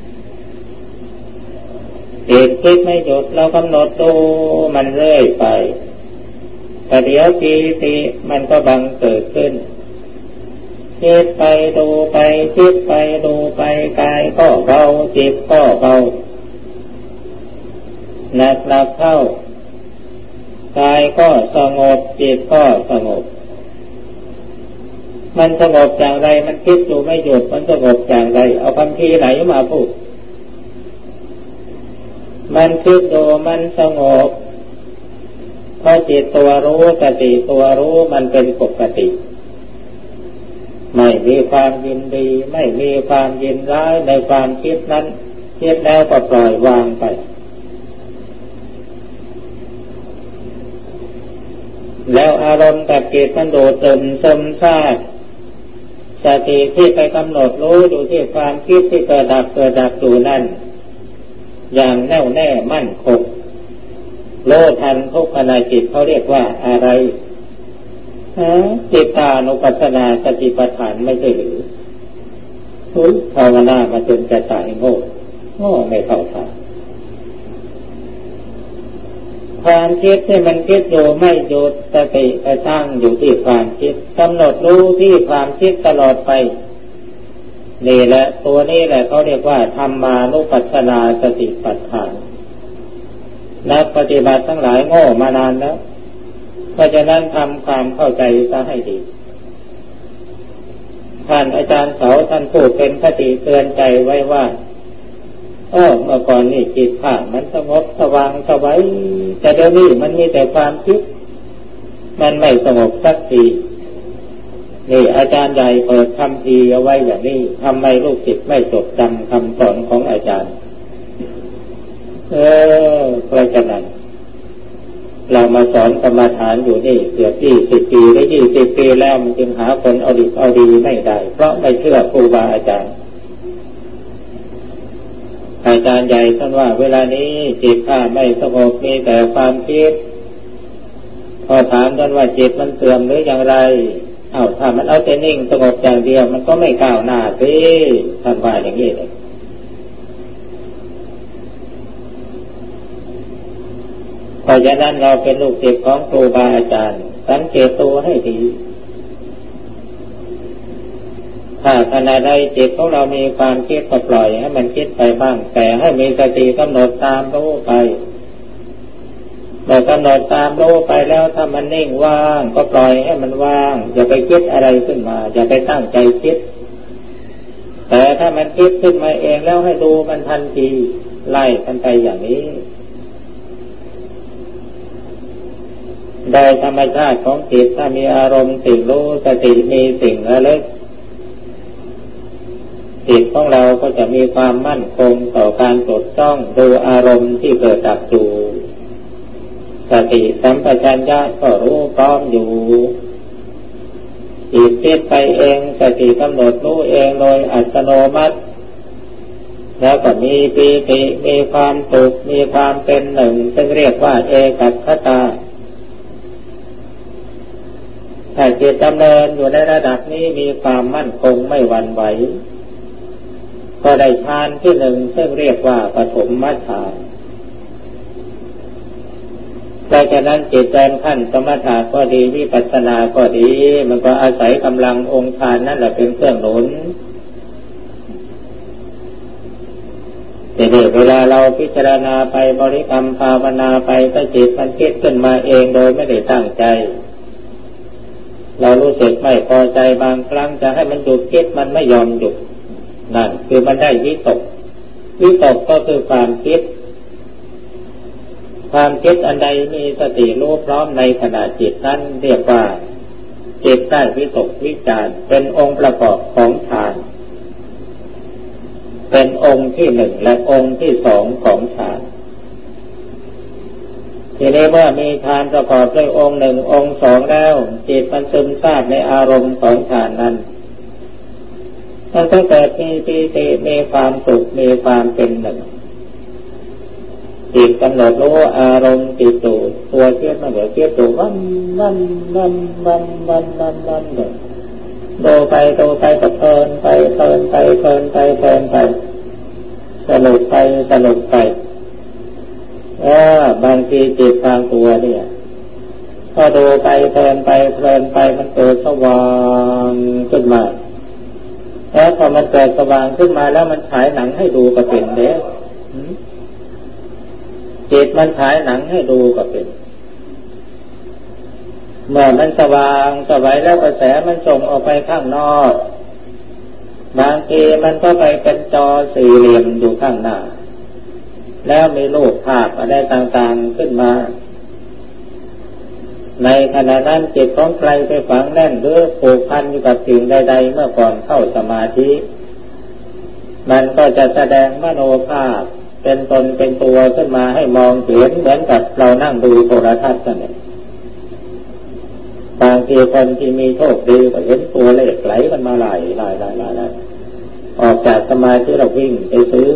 จิตคิดไม่หยุดเรากำหนดดูมันเรื่อยไปแต่เดี๋ยวทีมันก็บังเกิดขึ้นคิดไปดูไปคิดไปดูไปกายก็เบาจิตก็เบาหนักเข้ากายก็สงบจิตก็สงบมันสงบอย่างไรมันคิดอยู่ไม่หยุดมันสงบอย่างไรเอาคำพีไหนมาพูดมันคิดอยู่มันสงบเพราะจิตตัวรู้สติตัวรู้มันเป็นปกติไม่มีความยินดีไม่มีความยินร้ายในความคิดนั้นคิดแล้วก็ปล่อยวางไปแล้วอารมณ์กับจิตมันโดดเด่นซึมซาบสติที่ไปกำหนดรู้อยู่ที่ความคิดที่เกิดดับอยู่นั่นอย่างแน่วแน่มั่นคงรู้ทันทุกขณะจิตเขาเรียกว่าอะไรจิตตานุปัสสนาสติปัฏฐานไม่ใช่หรือภาวนามาจนจะตายโง่ไม่เข้าทางความคิดที่มันคิดอยู่ไม่หยุดสติไปตั้งอยู่ที่ความคิดกำหนดรู้ที่ความคิดตลอดไปนี่แหละตัวนี้แหละเขาเรียกว่าธรรมานุปัสสนาสติปัฏฐานนักปฏิบัติทั้งหลายโง่มานานแล้วเพราะฉะนั้นทำความเข้าใจซะให้ดีท่านอาจารย์เสาท่านพูดเป็นคติเตือนใจไว้ว่าเมื่อก่อนนี่จิตข้ามันสงบสว่างสวัยแต่เดี๋ยวนี้มันมีแต่ความคิดมันไม่สงบสักทีนี่อาจารย์ใหญ่เปิดคำพีเอาไว้อย่างนี้ทำไมลูกศิษย์ไม่จดจำคำสอนของอาจารย์เพราะฉะนั้นเรามาสอนกรรมฐานอยู่นี่เกือบ20 ปีหรือ20 ปีแล้วมันจึงหาคนเอาดีไม่ได้เพราะไม่เชื่อครูบาอาจารย์อาจารย์ใหญ่ท่านว่าเวลานี้จิตข้าไม่สงบมีแต่ความคิดพอถามท่านว่าจิตมันเสื่อมหรืออย่างไรถ้ามันเอาแต่นิ่งสงบอย่างเดียวมันก็ไม่ก้าวหน้าสิท่านว่าอย่างนี้เลยเพราะฉะนั้นเราเป็นลูกศิษย์ของครูบาอาจารย์สังเกตตัวให้ดีถ้าขณะใดจิตของเรามีความคิดก็ปล่อยให้มันคิดไปบ้างแต่ให้มีสติกำหนดตามรู้ไปเมื่อกำหนดตามรู้ไปแล้วถ้ามันนิ่งว่างก็ปล่อยให้มันว่างอย่าไปคิดอะไรขึ้นมาอย่าไปตั้งใจคิดแต่ถ้ามันคิดขึ้นมาเองแล้วให้ดูมันทันทีไล่กันไปอย่างนี้โดยธรรมชาติของจิตถ้ามีอารมณ์สิ่งรู้สติมีสิ่งระลึกจิตของเราก็จะมีความมั่นคงต่อการจดจ้องดูอารมณ์ที่เกิดดับอยู่สติสัมปชัญญะก็รู้พร้อมอยู่จิตคิดไปเองสติกำหนดรู้เองโดยอัตโนมัติแล้วก็มีปีติมีความสุขมีความเป็นหนึ่งซึ่งเรียกว่าเอกัคคตาถ้าจิตดำเนินอยู่ในระดับนี้มีความมั่นคงไม่หวั่นไหวก็ได้ฌานที่หนึ่งซึ่งเรียกว่าปฐมฌานดังนั้นจิตเดินขั้นสมถะก็ดีวิปัสสนาก็ดีมันก็อาศัยกำลังองค์ฌานนั่นแหละเป็นเครื่องหนุนแต่เวลาเราพิจารณาไปบริกรรมภาวนาไปถ้าจิตมันคิดขึ้นมาเองโดยไม่ได้ตั้งใจเรารู้สึกไม่พอใจบางครั้งจะให้มันหยุดคิดมันไม่ยอมหยุดนั่นคือมันได้วิตกก็คือความคิดอันใดมีสติรู้พร้อมในขณะจิตนั้นเรียกว่าจิตได้วิตกวิจารเป็นองค์ประกอบของฌานเป็นองค์ที่หนึ่งและองค์ที่สองของฌานทีนี้เมื่อมีฌานประกอบด้วยองค์หนึ่งองค์สองแล้วจิตมันซึมซาบในอารมณ์ของฌานนั้นมันก็เกิดมีปีติมีความสุขมีความเป็นหนึ่งจิตกำหนดรู้อารมณ์ติดอยู่ตัวเทียบมันเดี๋ยวเทียบตัววันดูไปก็เพลินไปสนุกไปบางทีจิตทางตัวเนี่ยพอดูไปเพลินไปมันเกิดสว่างขึ้นมาแล้วพอมันเกิดสว่างขึ้นมาแล้วมันฉายหนังให้ดูก็เป็นเด้จิตมันฉายหนังให้ดูก็เป็นเมื่อมันสว่างสวัยแล้วกระแสมันส่งออกไปข้างนอกบางทีมันก็ไปเป็นจอสี่เหลี่ยมอยู่ข้างหน้าแล้วมีรูปภาพอะไรต่างๆขึ้นมาในขณะนั้นจิตของใครไปฝังแน่นหรือผูกพันอยู่กับสิ่งใดๆเมื่อก่อนเข้าสมาธิมันก็จะแสดงมโนภาพเป็นตนเป็นตัวขึ้นมาให้มองเห็นเหมือนกับเรานั่งดูโทรทัศน์กันบางทีคนที่มีโชคดีก็เห็นตัวเลขไหลมันมาไหลออกจากสมาธิเราวิ่งไปซื้อ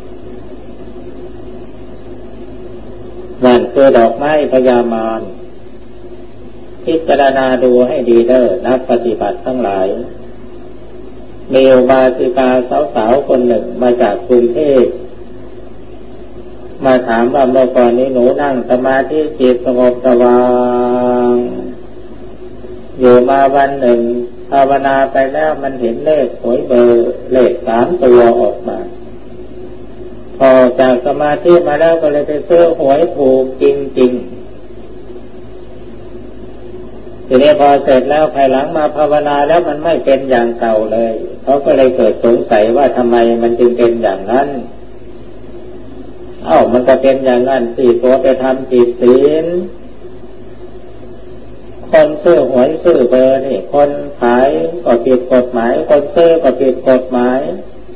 นั่นคือดอกไม้พญามารพิจารณาดูให้ดีเด้อนักปฏิบัติทั้งหลายมีอุบาสิกาสาวๆคนหนึ่งมาจากกรุงเทพมาถามว่าเมื่อก่อนนี้หนูนั่งสมาธิจิตสงบสว่างอยู่มาวันหนึ่งภาวนาไปแล้วมันเห็นเลขหวยเบอร์เลข3 ตัวออกมาพอจากสมาธิมาแล้วก็เลยไปซื้อหวยถูกจริงๆทีนี้พอเสร็จแล้วภายหลังมาภาวนาแล้วมันไม่เป็นอย่างเก่าเลยเขาก็เลยเกิดสงสัยว่าทำไมมันจึงเป็นอย่างนั้นมันก็เป็นอย่างนั้นสิตัวไปทำผิดศีลคนซื้อหวยซื้อเบอร์นี่คนขายก็ผิดกฎหมายคนซื้อก็ผิดกฎหมาย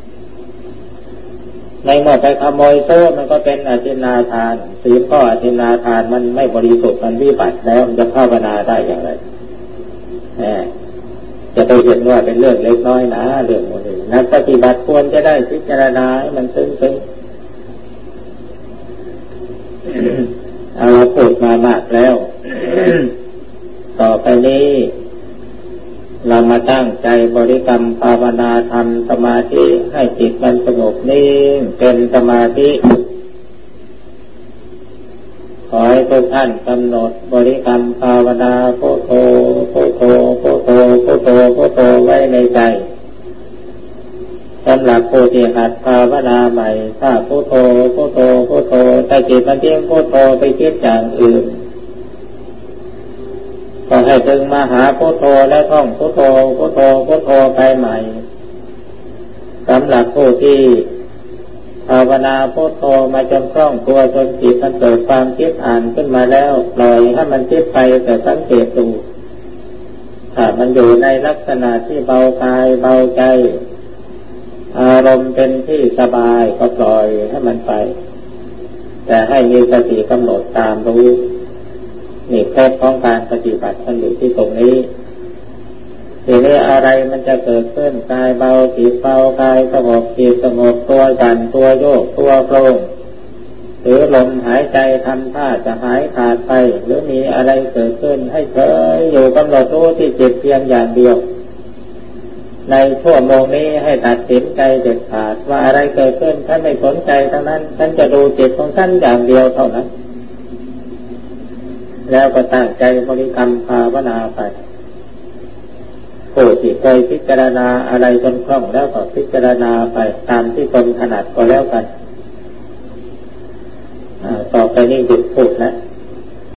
ในเมื่อไปขโมยซื้อมันก็เป็นอธินาทานศีลก็อธินาทานมันไม่บริสุทธิ์มันวิบัติแล้วมันจะภาวนาได้อย่างไรจะไปเห็นว่าเป็นเรื่องเล็กน้อยนะเรื่องนี้นักปฏิบัติควรจะได้พิจารณาให้มันซึ้งเอาพูดมามากแล้ว ต่อไปนี้เรามาตั้งใจบริกรรมภาวนาทำสมาธิให้จิตมันสงบนิ่งเป็นสมาธิขอให้ทุกท่านกำหนดบริกรรมภาวนาพุทโธพุทโธพุทโธพุทโธพุทโธไว้ในใจสำหรับผู้ที่หัดภาวนาใหม่ถ้าพุทโธพุทโธพุทโธแต่จิตมันเพียงพุทโธไปคิดอย่างอื่นก็ให้ดึงมาหาพุทโธและท่องพุทโธพุทโธพุทโธไปใหม่สำหรับผู้ที่ภาวนาพุทโธมาจนคล่องตัวจนจิตมันเกิดความคิดอ่านขึ้นมาแล้วปล่อยให้มันคิดไปแต่สังเกตดูถ้ามันอยู่ในลักษณะที่เบากายเบาใจอารมณ์เป็นที่สบายก็ปล่อยให้มันไปแต่ให้มีสติกำหนดตามรู้นี่เคล็ดของการปฏิบัติมันอยู่ที่ตรงนี้ทีนี้อะไรมันจะเกิดขึ้นกายเบาจิตเบากายสงบจิตสงบตัวสั่นตัวโยกตัวโครงหรือลมหายใจทำท่าจะหายขาดไปหรือมีอะไรเกิดขึ้นให้เฉยอยู่กำหนดรู้ที่จิตเพียงอย่างเดียวในชั่วโมงนี้ให้ตัดสินใจเด็ดขาดว่าอะไรเกิดขึ้นท่านไม่สนใจทั้งนั้นท่านจะดูจิตของท่านอย่างเดียวเท่านั้นแล้วก็ตั้งใจบริกรรมภาวนาไปผู้ที่เคยพิจารณาอะไรจนคล่องแล้วก็พิจารณาไปตามที่ตนถนัดก็แล้วกันต่อไปนี้หยุดพูดแล้ว